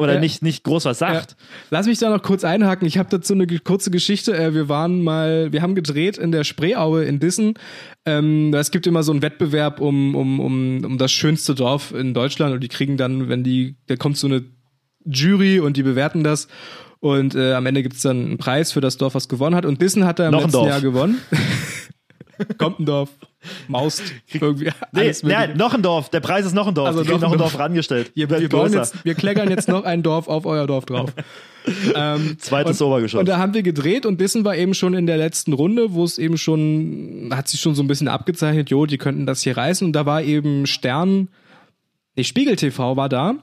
oder Ja. nicht, nicht groß was sagt. Ja. Lass mich da noch kurz einhaken. Ich habe dazu eine ge- kurze Geschichte. Äh, Wir waren mal, wir haben gedreht in der Spreeaue in Dissen. Ähm, es gibt immer so einen Wettbewerb um, um, um, um das schönste Dorf in Deutschland und die kriegen dann, wenn die, da kommt so eine Jury und die bewerten das und äh, am Ende gibt's dann einen Preis für das Dorf, was gewonnen hat und Dissen hat er im Noch ein letzten Dorf. Jahr gewonnen. Kommt ein Dorf, Maust, irgendwie Nee, alles nee, Mögliche. noch ein Dorf. Der Preis ist noch ein Dorf. Also Die kriegen noch noch ein ein Dorf. Dorf rangestellt. Wir, Wird wir, bauen größer. jetzt, wir kleckern jetzt noch ein Dorf auf euer Dorf drauf. ähm, Zweites und, Obergeschoss. Und da haben wir gedreht und Dissen war eben schon in der letzten Runde, wo es eben schon, hat sich schon so ein bisschen abgezeichnet, jo, die könnten das hier reißen. Und da war eben Stern, nee, Spiegel T V war da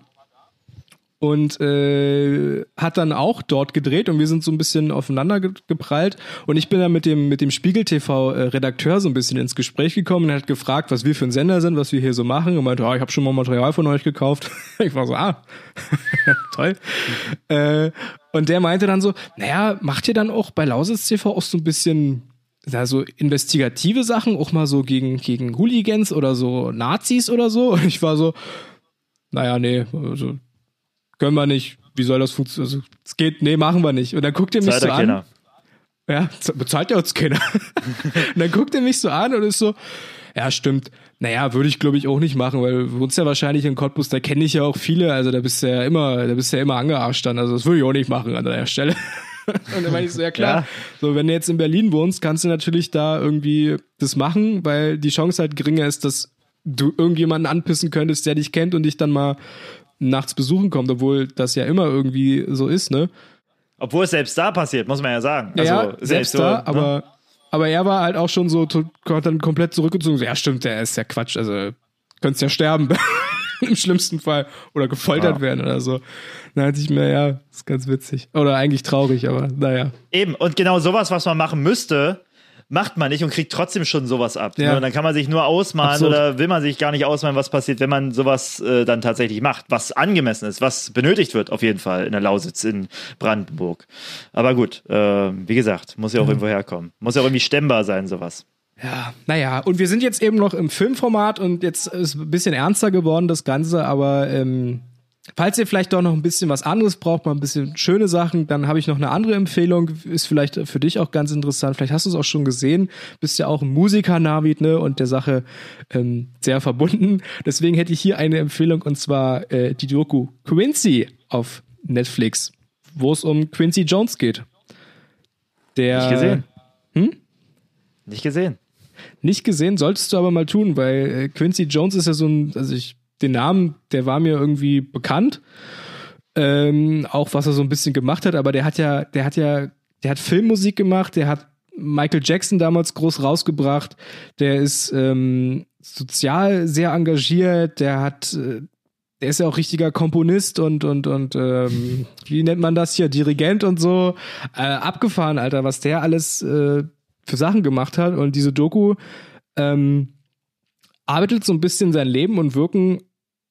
und äh, hat dann auch dort gedreht und wir sind so ein bisschen aufeinander ge- geprallt und ich bin dann mit dem mit dem Spiegel T V äh, Redakteur so ein bisschen ins Gespräch gekommen und er hat gefragt, was wir für ein Sender sind, was wir hier so machen und meinte, oh, ich habe schon mal Material von euch gekauft. Ich war so, ah, toll. Äh, und der meinte dann so, naja, macht ihr dann auch bei Lausitz T V auch so ein bisschen da so investigative Sachen, auch mal so gegen gegen Hooligans oder so Nazis oder so? Und ich war so, naja, nee, also können wir nicht. Wie soll das funktionieren? Also, es geht, nee, machen wir nicht. Und dann guckt er mich Zahlt so der an. keiner. Ja, z- bezahlt ja uns keiner. Und dann guckt er mich so an und ist so, ja, stimmt. Naja, würde ich, glaube ich, auch nicht machen, weil du wohnst ja wahrscheinlich in Cottbus, da kenne ich ja auch viele, also da bist du ja immer, da bist du ja immer angearscht dann. Also das würde ich auch nicht machen an der Stelle. Und dann meine ich so, ja klar, Ja. so wenn du jetzt in Berlin wohnst, kannst du natürlich da irgendwie das machen, weil die Chance halt geringer ist, dass du irgendjemanden anpissen könntest, der dich kennt und dich dann mal nachts besuchen kommt, obwohl das ja immer irgendwie so ist, ne? Obwohl es selbst da passiert, muss man ja sagen. Ja, Also, ja, selbst so, da, ne? aber, aber er war halt auch schon so, to- hat dann komplett zurückgezogen. So, ja, stimmt, der ist ja Quatsch, also könntest ja sterben im schlimmsten Fall oder gefoltert Ja. werden oder so. Dann hatte ich mir, ja, ist ganz witzig. Oder eigentlich traurig, aber naja. Eben, und genau sowas, was man machen müsste, macht man nicht und kriegt trotzdem schon sowas ab. Ja. Ne? Und dann kann man sich nur ausmalen Absurd. oder will man sich gar nicht ausmalen, was passiert, wenn man sowas äh, dann tatsächlich macht, was angemessen ist, was benötigt wird auf jeden Fall in der Lausitz in Brandenburg. Aber gut, äh, wie gesagt, muss ja auch irgendwo herkommen. Muss ja auch irgendwie stemmbar sein, sowas. Ja, naja, und wir sind jetzt eben noch im Filmformat und jetzt ist ein bisschen ernster geworden, das Ganze, aber ähm, falls ihr vielleicht doch noch ein bisschen was anderes braucht, mal ein bisschen schöne Sachen, dann habe ich noch eine andere Empfehlung, ist vielleicht für dich auch ganz interessant, vielleicht hast du es auch schon gesehen, bist ja auch ein Musiker, Navid, ne, und der Sache ähm, sehr verbunden, deswegen hätte ich hier eine Empfehlung und zwar äh, die Doku Quincy auf Netflix, wo es um Quincy Jones geht. Der, Nicht gesehen. Hm? Nicht gesehen. Nicht gesehen, solltest du aber mal tun, weil äh, Quincy Jones ist ja so ein, also ich, den Namen, der war mir irgendwie bekannt, ähm, auch was er so ein bisschen gemacht hat, aber der hat ja, der hat ja, der hat Filmmusik gemacht, der hat Michael Jackson damals groß rausgebracht, der ist ähm, sozial sehr engagiert, der hat, äh, der ist ja auch richtiger Komponist und und und ähm, wie nennt man das hier, Dirigent und so, äh, abgefahren, Alter, was der alles äh, für Sachen gemacht hat und diese Doku ähm, arbeitet so ein bisschen sein Leben und Wirken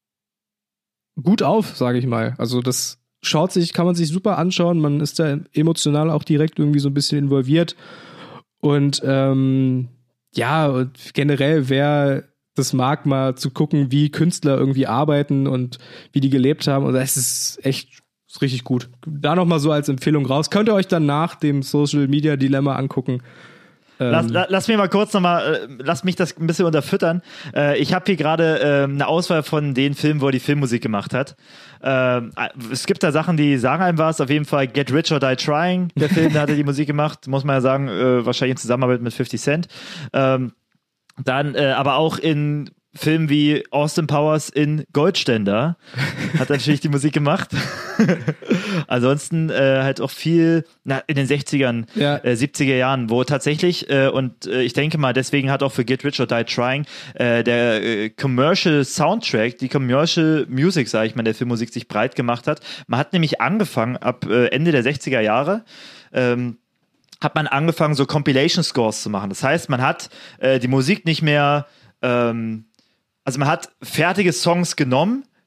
gut auf, sage ich mal. Also das schaut sich, kann man sich super anschauen, man ist da emotional auch direkt irgendwie so ein bisschen involviert und ähm, ja, und generell, wer das mag, mal zu gucken, wie Künstler irgendwie arbeiten und wie die gelebt haben und das ist echt ist richtig gut. Da nochmal so als Empfehlung raus. Könnt ihr euch dann nach dem Social Media Dilemma angucken. Lass, Ähm, la, lass mich mal kurz nochmal, äh, lass mich das ein bisschen unterfüttern. Äh, ich habe hier gerade äh, eine Auswahl von den Filmen, wo er die Filmmusik gemacht hat. Ähm, es gibt da Sachen, die sagen einem was. Auf jeden Fall Get Rich or Die Trying, der Film, da hat er die Musik gemacht. Muss man ja sagen, äh, wahrscheinlich in Zusammenarbeit mit fifty Cent. Ähm, dann äh, aber auch in Filmen wie Austin Powers in Goldständer hat er natürlich die Musik gemacht. Ansonsten äh, halt auch viel na, in den sechzigern, Ja. äh, siebziger Jahren, wo tatsächlich, äh, und äh, ich denke mal, deswegen hat auch für Get Rich or Die Trying äh, der äh, Commercial Soundtrack, die Commercial Music, sage ich mal, der Filmmusik sich breit gemacht hat. Man hat nämlich angefangen ab äh, Ende der sechziger Jahre, ähm, hat man angefangen, so Compilation Scores zu machen. Das heißt, man hat äh, die Musik nicht mehr, ähm, also man hat fertige Songs genommen,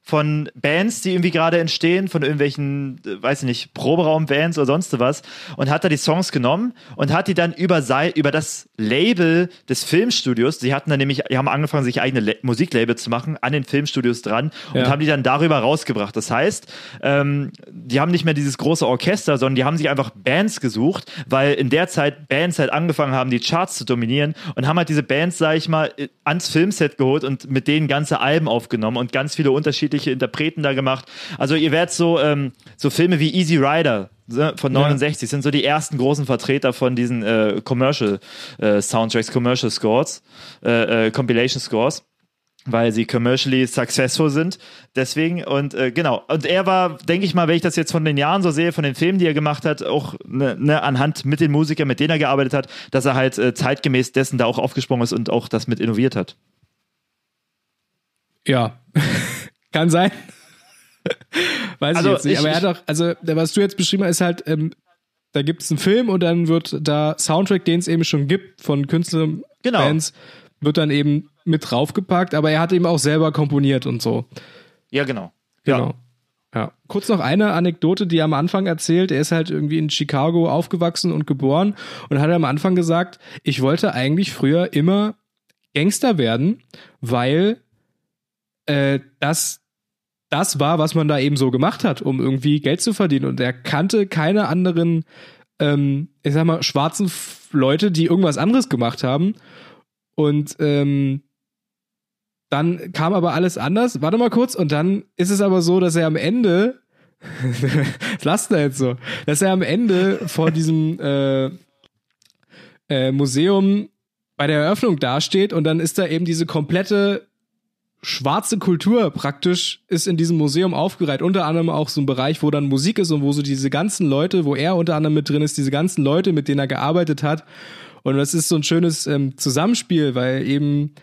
von Bands, die irgendwie gerade entstehen, von irgendwelchen, äh, weiß ich nicht, Proberaum-Bands oder sonst was und hat da die Songs genommen und hat die dann über, sei, über das Label des Filmstudios, die hatten dann nämlich, die haben angefangen, sich eigene Le- Musiklabel zu machen, an den Filmstudios dran und Ja. haben die dann darüber rausgebracht. Das heißt, ähm, die haben nicht mehr dieses große Orchester, sondern die haben sich einfach Bands gesucht, weil in der Zeit Bands halt angefangen haben, die Charts zu dominieren und haben halt diese Bands, sag ich mal, ans Filmset geholt und mit denen ganze Alben aufgenommen und ganz viele unterschiedliche Interpreten da gemacht. Also ihr werdet so, ähm, so Filme wie Easy Rider von neunundsechzig sind so die ersten großen Vertreter von diesen äh, Commercial äh, Soundtracks, Commercial Scores, äh, äh, Compilation Scores, weil sie commercially successful sind. Deswegen und äh, genau. Und er war, denke ich mal, wenn ich das jetzt von den Jahren so sehe, von den Filmen, die er gemacht hat, auch ne, ne, anhand mit den Musikern, mit denen er gearbeitet hat, dass er halt äh, zeitgemäß dessen da auch aufgesprungen ist und auch das mit innoviert hat. Ja, kann sein. Weiß Also ich jetzt nicht. ich- Aber er hat ich- auch, also was du jetzt beschrieben hast, ist halt, ähm, da gibt es einen Film und dann wird da Soundtrack, den es eben schon gibt, von Künstlern, Genau. Bands, wird dann eben mit draufgepackt, aber er hat eben auch selber komponiert und so. Ja, genau. Genau. Ja. Kurz noch eine Anekdote, die er am Anfang erzählt. Er ist halt irgendwie in Chicago aufgewachsen und geboren und hat am Anfang gesagt, ich wollte eigentlich früher immer Gangster werden, weil äh, das das war, was man da eben so gemacht hat, um irgendwie Geld zu verdienen. Und er kannte keine anderen, ähm, ich sag mal, schwarzen F- Leute, die irgendwas anderes gemacht haben. Und ähm, dann kam aber alles anders. Warte mal kurz. Und dann ist es aber so, dass er am Ende, was lasst er jetzt so, dass er am Ende vor diesem äh, äh, Museum bei der Eröffnung dasteht und dann ist da eben diese komplette schwarze Kultur praktisch ist in diesem Museum aufgereiht. Unter anderem auch so ein Bereich, wo dann Musik ist und wo so diese ganzen Leute, wo er unter anderem mit drin ist, diese ganzen Leute, mit denen er gearbeitet hat. Und das ist so ein schönes ähm, Zusammenspiel, weil eben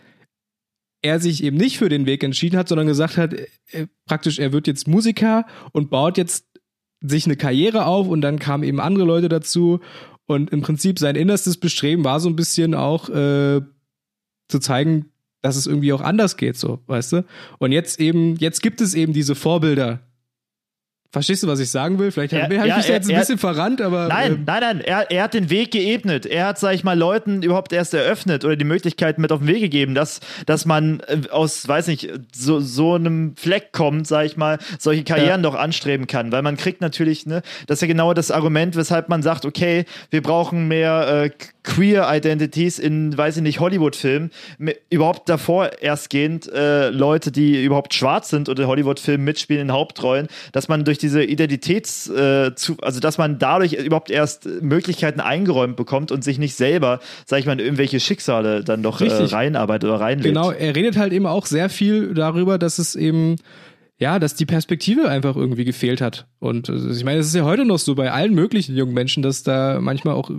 er sich eben nicht für den Weg entschieden hat, sondern gesagt hat, äh, praktisch, er wird jetzt Musiker und baut jetzt sich eine Karriere auf und dann kamen eben andere Leute dazu und im Prinzip sein innerstes Bestreben war so ein bisschen auch äh, zu zeigen, dass es irgendwie auch anders geht, so, weißt du? Und jetzt eben, jetzt gibt es eben diese Vorbilder. Verstehst du, was ich sagen will? Vielleicht habe Er- hab ich ja, mich da er- jetzt ein er- bisschen verrannt, aber Nein, ähm, nein, nein, er, er hat den Weg geebnet. Er hat, sag ich mal, Leuten überhaupt erst eröffnet oder die Möglichkeit mit auf den Weg gegeben, dass, dass man äh, aus, weiß nicht, so, so einem Fleck kommt, sag ich mal, solche Karrieren doch anstreben kann. Weil man kriegt natürlich, ne, das ist ja genau das Argument, weshalb man sagt, okay, wir brauchen mehr äh, Queer Identities in, weiß ich nicht, Hollywood-Filmen. Mi- Überhaupt davor erstgehend äh, Leute, die überhaupt schwarz sind oder Hollywood-Filmen mitspielen in Hauptrollen, dass man durch diese Identitäts, äh, zu, also dass man dadurch überhaupt erst Möglichkeiten eingeräumt bekommt und sich nicht selber, sag ich mal, in irgendwelche Schicksale dann doch äh, Richtig. reinarbeitet oder reinlegt. genau, er redet halt eben auch sehr viel darüber, dass es eben, ja, dass die Perspektive einfach irgendwie gefehlt hat. Und äh, ich meine, es ist ja heute noch so bei allen möglichen jungen Menschen, dass da manchmal auch,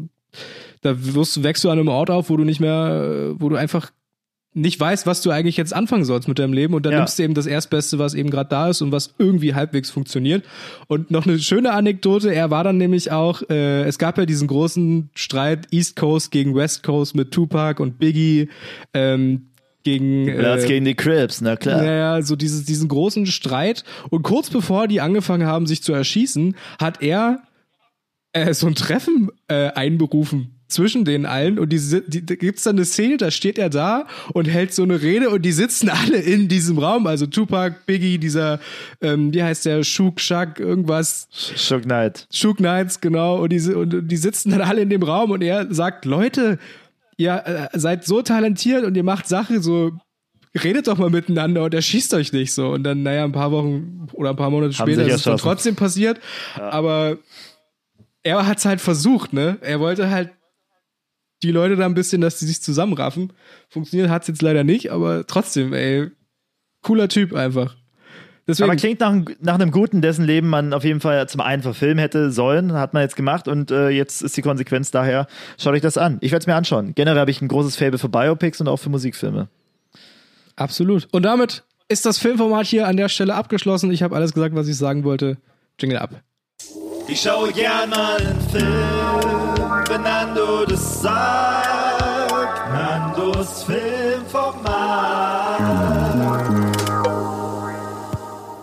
da wirst, wächst du an einem Ort auf, wo du nicht mehr, wo du einfach nicht weißt, was du eigentlich jetzt anfangen sollst mit deinem Leben und dann Ja. nimmst du eben das Erstbeste, was eben gerade da ist und was irgendwie halbwegs funktioniert. Und noch eine schöne Anekdote, er war dann nämlich auch, äh, es gab ja diesen großen Streit East Coast gegen West Coast mit Tupac und Biggie, ähm, gegen Bloods äh, gegen die Crips, na klar. naja, so dieses, diesen großen Streit. Und kurz bevor die angefangen haben, sich zu erschießen, hat er äh, so ein Treffen äh, einberufen zwischen den allen und die, si- die, da gibt's dann eine Szene, da steht er da und hält so eine Rede und die sitzen alle in diesem Raum, also Tupac, Biggie, dieser, ähm, wie heißt der, Shook Shaq, irgendwas, Shook Knight. Shook Knights, genau, und die, si- und die sitzen dann alle in dem Raum und er sagt, Leute, ihr äh, seid so talentiert und ihr macht Sache so, redet doch mal miteinander und erschießt euch nicht so. Und dann, naja, ein paar Wochen oder ein paar Monate Haben später sich ist es dann erschossen. trotzdem passiert. Aber er hat's halt versucht, ne? Er wollte halt die Leute da ein bisschen, dass die sich zusammenraffen. Funktioniert hat's jetzt leider nicht, aber trotzdem, ey, cooler Typ einfach. Deswegen, Aber klingt nach, einem- nach einem Guten, dessen Leben man auf jeden Fall zum einen verfilmen hätte sollen, hat man jetzt gemacht und äh, jetzt ist die Konsequenz daher, schaut euch das an. Ich werde es mir anschauen. Generell habe ich ein großes Faible für Biopics und auch für Musikfilme. absolut. Und damit ist das Filmformat hier an der Stelle abgeschlossen. Ich habe alles gesagt, was ich sagen wollte. Jingle ab. Ich schaue gern mal einen Film, wenn Nando das sagt. Nandos Filmformat.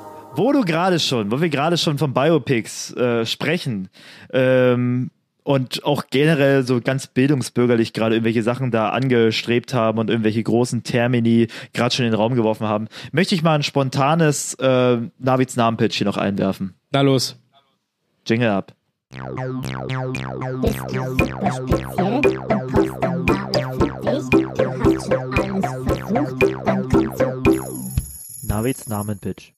wo du gerade schon, wo wir gerade schon von Biopics äh, sprechen, ähm, und auch generell so ganz bildungsbürgerlich gerade irgendwelche Sachen da angestrebt haben und irgendwelche großen Termini gerade schon in den Raum geworfen haben, möchte ich mal ein spontanes äh, Navids Namen-Pitch hier noch einwerfen. Na los. Jingle ab. Navids Namen-Pitch.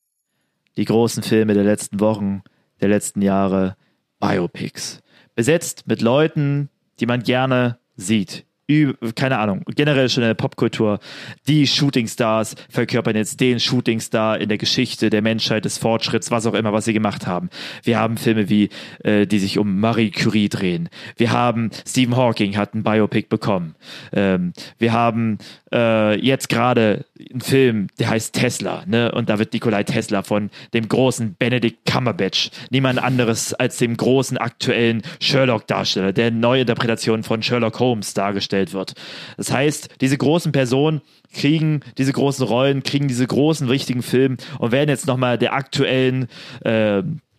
Die großen Filme der letzten Wochen, der letzten Jahre, Biopics. Besetzt mit Leuten, die man gerne sieht. Ü- keine Ahnung, generell schon in der Popkultur. Die Shootingstars verkörpern jetzt den Shootingstar in der Geschichte der Menschheit, des Fortschritts, was auch immer, was sie gemacht haben. Wir haben Filme wie, äh, die sich um Marie Curie drehen. Wir haben, Stephen Hawking hat ein Biopic bekommen. Ähm, wir haben äh, jetzt gerade einen Film, der heißt Tesla, ne? Und da wird Nikolai Tesla von dem großen Benedict Cumberbatch, niemand anderes als dem großen aktuellen Sherlock-Darsteller, der Neuinterpretation von Sherlock Holmes dargestellt wird. Das heißt, diese großen Personen kriegen diese großen Rollen, kriegen diese großen, wichtigen Filme und werden jetzt nochmal der aktuellen äh,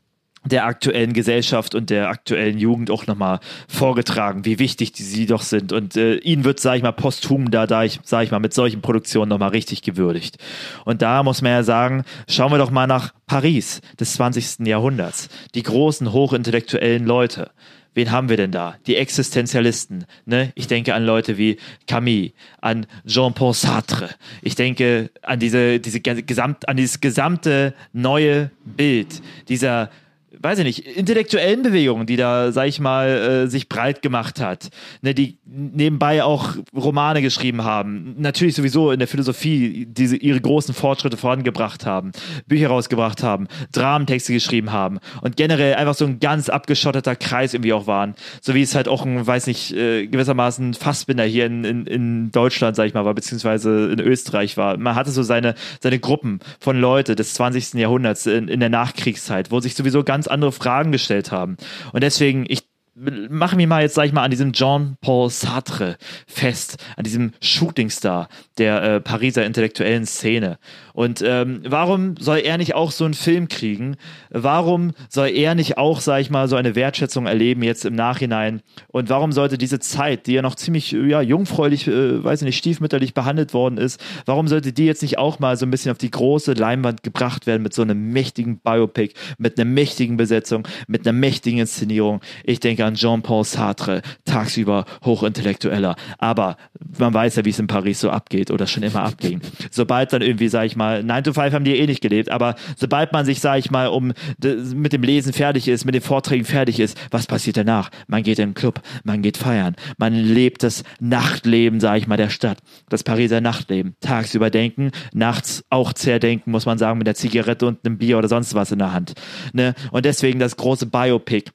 der aktuellen Gesellschaft und der aktuellen Jugend auch nochmal vorgetragen, wie wichtig die sie doch sind. Und äh, ihnen wird, sag ich mal, posthum da, da ich, sag ich mal, mit solchen Produktionen nochmal richtig gewürdigt. Und da muss man ja sagen, schauen wir doch mal nach Paris des zwanzigsten Jahrhunderts. Die großen, hochintellektuellen Leute. Wen haben wir denn da? Die Existenzialisten. Ne? Ich denke an Leute wie Camus, an Jean-Paul Sartre. Ich denke an diese, diese gesamt, an dieses gesamte neue Bild dieser, weiß ich nicht, intellektuellen Bewegungen, die da, sag ich mal, äh, sich breit gemacht hat, ne, die nebenbei auch Romane geschrieben haben, natürlich sowieso in der Philosophie diese ihre großen Fortschritte vorangebracht haben, Bücher rausgebracht haben, Dramentexte geschrieben haben und generell einfach so ein ganz abgeschotteter Kreis irgendwie auch waren, so wie es halt auch ein, weiß nicht, äh, gewissermaßen Fassbinder hier in, in, in Deutschland, sag ich mal, war, beziehungsweise in Österreich war. Man hatte so seine, seine Gruppen von Leute des zwanzigsten Jahrhunderts in, in der Nachkriegszeit, wo sich sowieso ganz andere Fragen gestellt haben. Und deswegen, ich mache mich mal jetzt, sag ich mal, an diesem Jean-Paul Sartre fest, an diesem Shootingstar der äh, Pariser intellektuellen Szene. Und ähm, warum soll er nicht auch so einen Film kriegen? Warum soll er nicht auch, sag ich mal, so eine Wertschätzung erleben jetzt im Nachhinein? Und warum sollte diese Zeit, die ja noch ziemlich ja, jungfräulich, äh, weiß ich nicht, stiefmütterlich behandelt worden ist, warum sollte die jetzt nicht auch mal so ein bisschen auf die große Leinwand gebracht werden mit so einem mächtigen Biopic, mit einer mächtigen Besetzung, mit einer mächtigen Inszenierung? Ich denke an Jean-Paul Sartre, tagsüber hochintellektueller. Aber man weiß ja, wie es in Paris so abgeht oder schon immer abging. Sobald dann irgendwie, sag ich mal, nine to five haben die eh nicht gelebt, aber sobald man sich, sag ich mal, um mit dem Lesen fertig ist, mit den Vorträgen fertig ist, was passiert danach? Man geht in den Club, man geht feiern, man lebt das Nachtleben, sag ich mal, der Stadt, das Pariser Nachtleben. Tagsüber denken, nachts auch zerdenken, muss man sagen, mit der Zigarette und einem Bier oder sonst was in der Hand. Ne? Und deswegen das große Biopic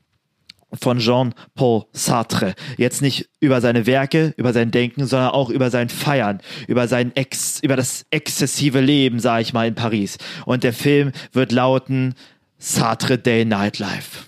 von Jean-Paul Sartre. Jetzt nicht über seine Werke, über sein Denken, sondern auch über sein Feiern, über sein Ex, über das exzessive Leben, sag ich mal, in Paris. Und der Film wird lauten Sartre Day Nightlife.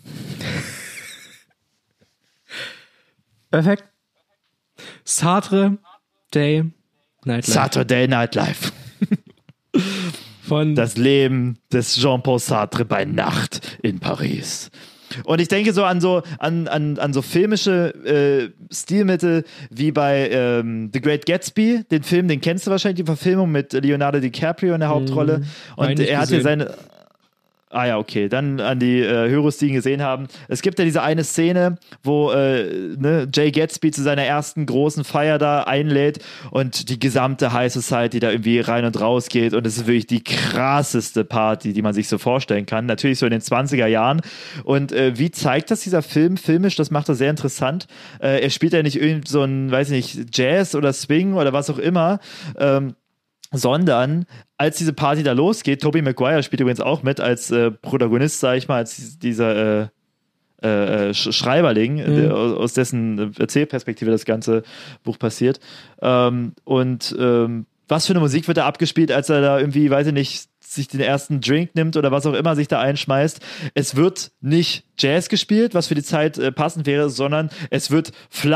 Perfekt. Sartre Day Nightlife. Sartre Day Nightlife. Von das Leben des Jean-Paul Sartre bei Nacht in Paris. Und ich denke so an so an, an, an so filmische äh, Stilmittel wie bei ähm, The Great Gatsby, den Film, den kennst du wahrscheinlich, die Verfilmung mit Leonardo DiCaprio in der Hauptrolle. Hm, und er hat hier seine Ah ja, okay. Dann an die äh, Hörer, die ihn gesehen haben. Es gibt ja diese eine Szene, wo äh, ne, Jay Gatsby zu seiner ersten großen Feier da einlädt und die gesamte High Society da irgendwie rein und raus geht und es ist wirklich die krasseste Party, die man sich so vorstellen kann. Natürlich so in den zwanziger Jahren. Und äh, wie zeigt das dieser Film filmisch? Das macht er sehr interessant. Äh, er spielt ja nicht irgend so ein, weiß nicht, Jazz oder Swing oder was auch immer, ähm, sondern als diese Party da losgeht, Tobey Maguire spielt übrigens auch mit als äh, Protagonist, sag ich mal, als dieser äh, äh, Schreiberling, mhm. der, aus dessen Erzählperspektive das ganze Buch passiert. Ähm, und ähm, was für eine Musik wird da abgespielt, als er da irgendwie, weiß ich nicht, sich den ersten Drink nimmt oder was auch immer sich da einschmeißt. Es wird nicht Jazz gespielt, was für die Zeit äh, passend wäre, sondern es wird Flux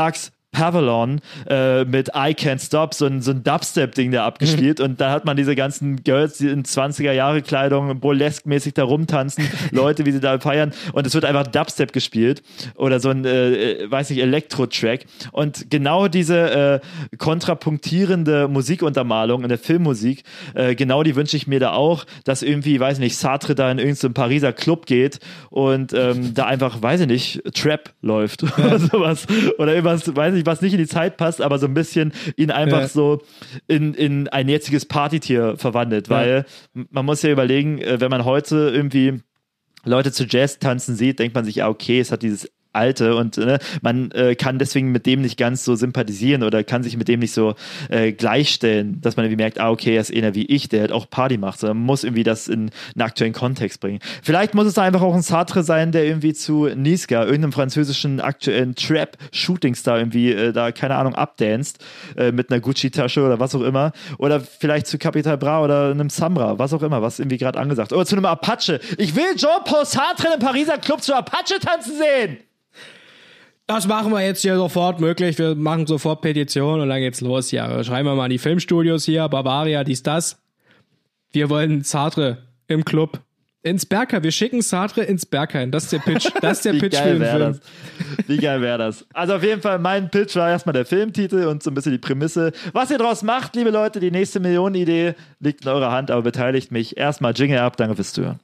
Pavilion äh, mit I Can't Stop, so ein, so ein Dubstep-Ding da abgespielt und da hat man diese ganzen Girls, die in zwanziger-Jahre-Kleidung burlesque-mäßig da rumtanzen, Leute, wie sie da feiern und es wird einfach Dubstep gespielt oder so ein, äh, weiß nicht, Elektro-Track und genau diese äh, kontrapunktierende Musikuntermalung in der Filmmusik, äh, genau die wünsche ich mir da auch, dass irgendwie, weiß nicht, Sartre da in irgendeinen Pariser Club geht und ähm, da einfach, weiß ich nicht, Trap läuft ja. oder sowas oder irgendwas, weiß ich, was nicht in die Zeit passt, aber so ein bisschen ihn einfach ja. so in, in ein jetziges Partytier verwandelt, weil ja. man muss ja überlegen, wenn man heute irgendwie Leute zu Jazz tanzen sieht, denkt man sich, ja okay, es hat dieses Alte und ne, man äh, kann deswegen mit dem nicht ganz so sympathisieren oder kann sich mit dem nicht so äh, gleichstellen, dass man irgendwie merkt, ah okay, er ist einer wie ich, der halt auch Party macht, sondern man muss irgendwie das in einen aktuellen Kontext bringen. Vielleicht muss es da einfach auch ein Sartre sein, der irgendwie zu Niska, irgendeinem französischen aktuellen Trap-Shootingstar irgendwie äh, da, keine Ahnung, abdanzt äh, mit einer Gucci-Tasche oder was auch immer oder vielleicht zu Capital Bra oder einem Samra, was auch immer, was irgendwie gerade angesagt oder zu einem Apache. Ich will Jean-Paul Sartre in einem Pariser Club zu Apache tanzen sehen! Das machen wir jetzt hier sofort möglich. Wir machen sofort Petition und dann geht's los. Ja, schreiben wir mal an die Filmstudios hier, Bavaria, dies, das. Wir wollen Sartre im Club. Ins Berghain. Wir schicken Sartre ins Berghain. Das ist der Pitch. Das ist der Wie Pitch geil für den Film. Das? Wie geil wäre das? Also auf jeden Fall, mein Pitch war erstmal der Filmtitel und so ein bisschen die Prämisse. Was ihr draus macht, liebe Leute, die nächste Millionenidee liegt in eurer Hand, aber beteiligt mich. Erstmal Jingle ab. Danke fürs Zuhören.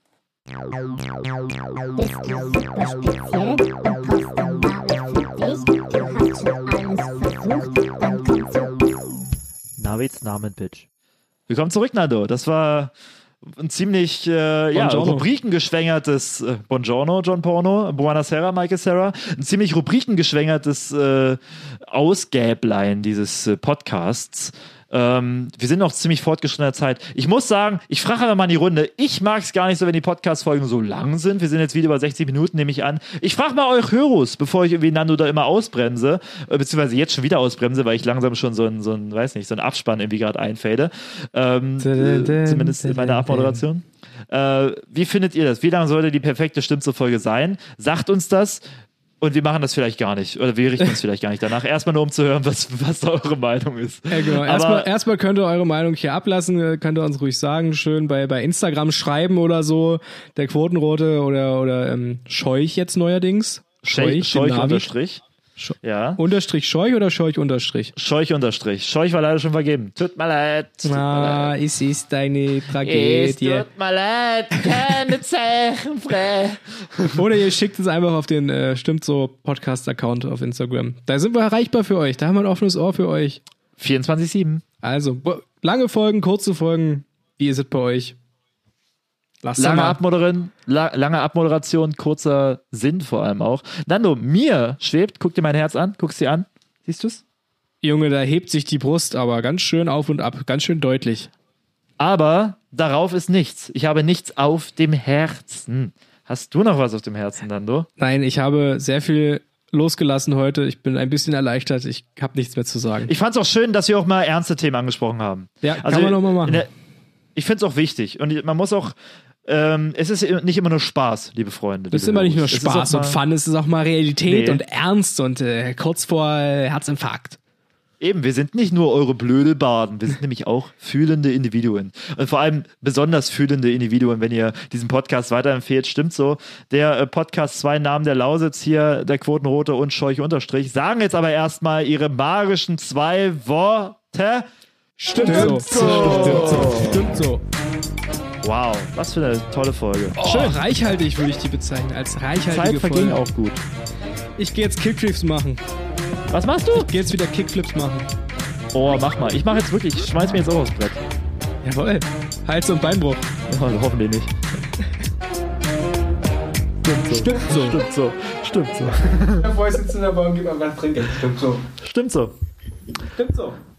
Navids Namen-Pitch. Willkommen zurück, Nando. Das war ein ziemlich äh, ja, rubrikengeschwängertes äh, Buongiorno, John Porno, Buonasera, Michael Serra, ein ziemlich rubrikengeschwängertes äh, Ausgäblein dieses äh, Podcasts. Ähm, wir sind noch ziemlich fortgeschrittener Zeit. Ich muss sagen, ich frage einfach mal in die Runde. Ich mag es gar nicht so, wenn die Podcast-Folgen so lang sind. Wir sind jetzt wieder über sechzig Minuten, nehme ich an. Ich frage mal euch Hörus, bevor ich irgendwie Nando da immer ausbremse, äh, beziehungsweise jetzt schon wieder ausbremse, weil ich langsam schon so ein, so ein weiß nicht, so ein Abspann irgendwie gerade einfäde. Ähm, äh, zumindest in meiner Abmoderation. Äh, wie findet ihr das? Wie lange sollte die perfekte Stimmzo-Folge sein? Sagt uns das. Und wir machen das vielleicht gar nicht. Oder wir richten uns vielleicht gar nicht danach. Erstmal nur, um zu hören, was, was da eure Meinung ist. Ja, genau. Erstmal, erstmal könnt ihr eure Meinung hier ablassen. Könnt ihr uns ruhig sagen. Schön bei, bei Instagram schreiben oder so. Der Quotenrote oder, oder ähm, Scheuch jetzt neuerdings. Scheuch, Scheuch Unterstrich. Sch- ja. Unterstrich Scheuch oder Scheuch Unterstrich? Scheuch Unterstrich. Scheuch war leider schon vergeben. Tut mir leid. Tut ah, mir leid. es ist eine Tragödie. Es tut mir leid. Keine Zeichen frei. Oder ihr schickt es einfach auf den äh, Stimmt so Podcast-Account auf Instagram. Da sind wir erreichbar für euch. Da haben wir ein offenes Ohr für euch. vierundzwanzig sieben. Also, lange Folgen, kurze Folgen. Wie ist es bei euch? Lasst Lange, Abmoderieren, la- lange Abmoderation, kurzer Sinn vor allem auch. Nando, mir schwebt, guck dir mein Herz an, guck's dir an. Siehst du's? Junge, da hebt sich die Brust aber ganz schön auf und ab, ganz schön deutlich. Aber darauf ist nichts. Ich habe nichts auf dem Herzen. Hast du noch was auf dem Herzen, Nando? Nein, ich habe sehr viel losgelassen heute. Ich bin ein bisschen erleichtert. Ich habe nichts mehr zu sagen. Ich fand's auch schön, dass wir auch mal ernste Themen angesprochen haben. Ja, also, kann man noch mal machen. Der, ich find's auch wichtig. Und man muss auch Ähm, es ist nicht immer nur Spaß, liebe Freunde. Das ist immer nicht nur Spaß und Fun, es ist auch mal Realität nee. und Ernst und äh, kurz vor äh, Herzinfarkt. Eben, wir sind nicht nur eure blöde Baden, wir sind nämlich auch fühlende Individuen. Und vor allem besonders fühlende Individuen, wenn ihr diesen Podcast weiterempfehlt. Stimmt so. Der äh, Podcast Zwei Namen der Lausitz hier, der Quotenrote und Scheuch Unterstrich, sagen jetzt aber erstmal ihre magischen zwei Worte. Stimmt, Stimmt so. so. Stimmt so. Stimmt so. Wow, was für eine tolle Folge. Oh, schön. Reichhaltig würde ich die bezeichnen, als reichhaltige Zeit verging Folge. auch gut. Ich gehe jetzt Kickflips machen. Was machst du? Ich gehe jetzt wieder Kickflips machen. Oh, mach mal. Ich mache jetzt wirklich, ich schmeiß mir jetzt auch aufs Brett. Jawohl. Hals- und Beinbruch. Oh, hoffentlich nicht. Stimmt so. Stimmt so. Stimmt so. Bevor ich sitze in der Bahn, gib mal was trinken. Stimmt so. Stimmt so. Stimmt so.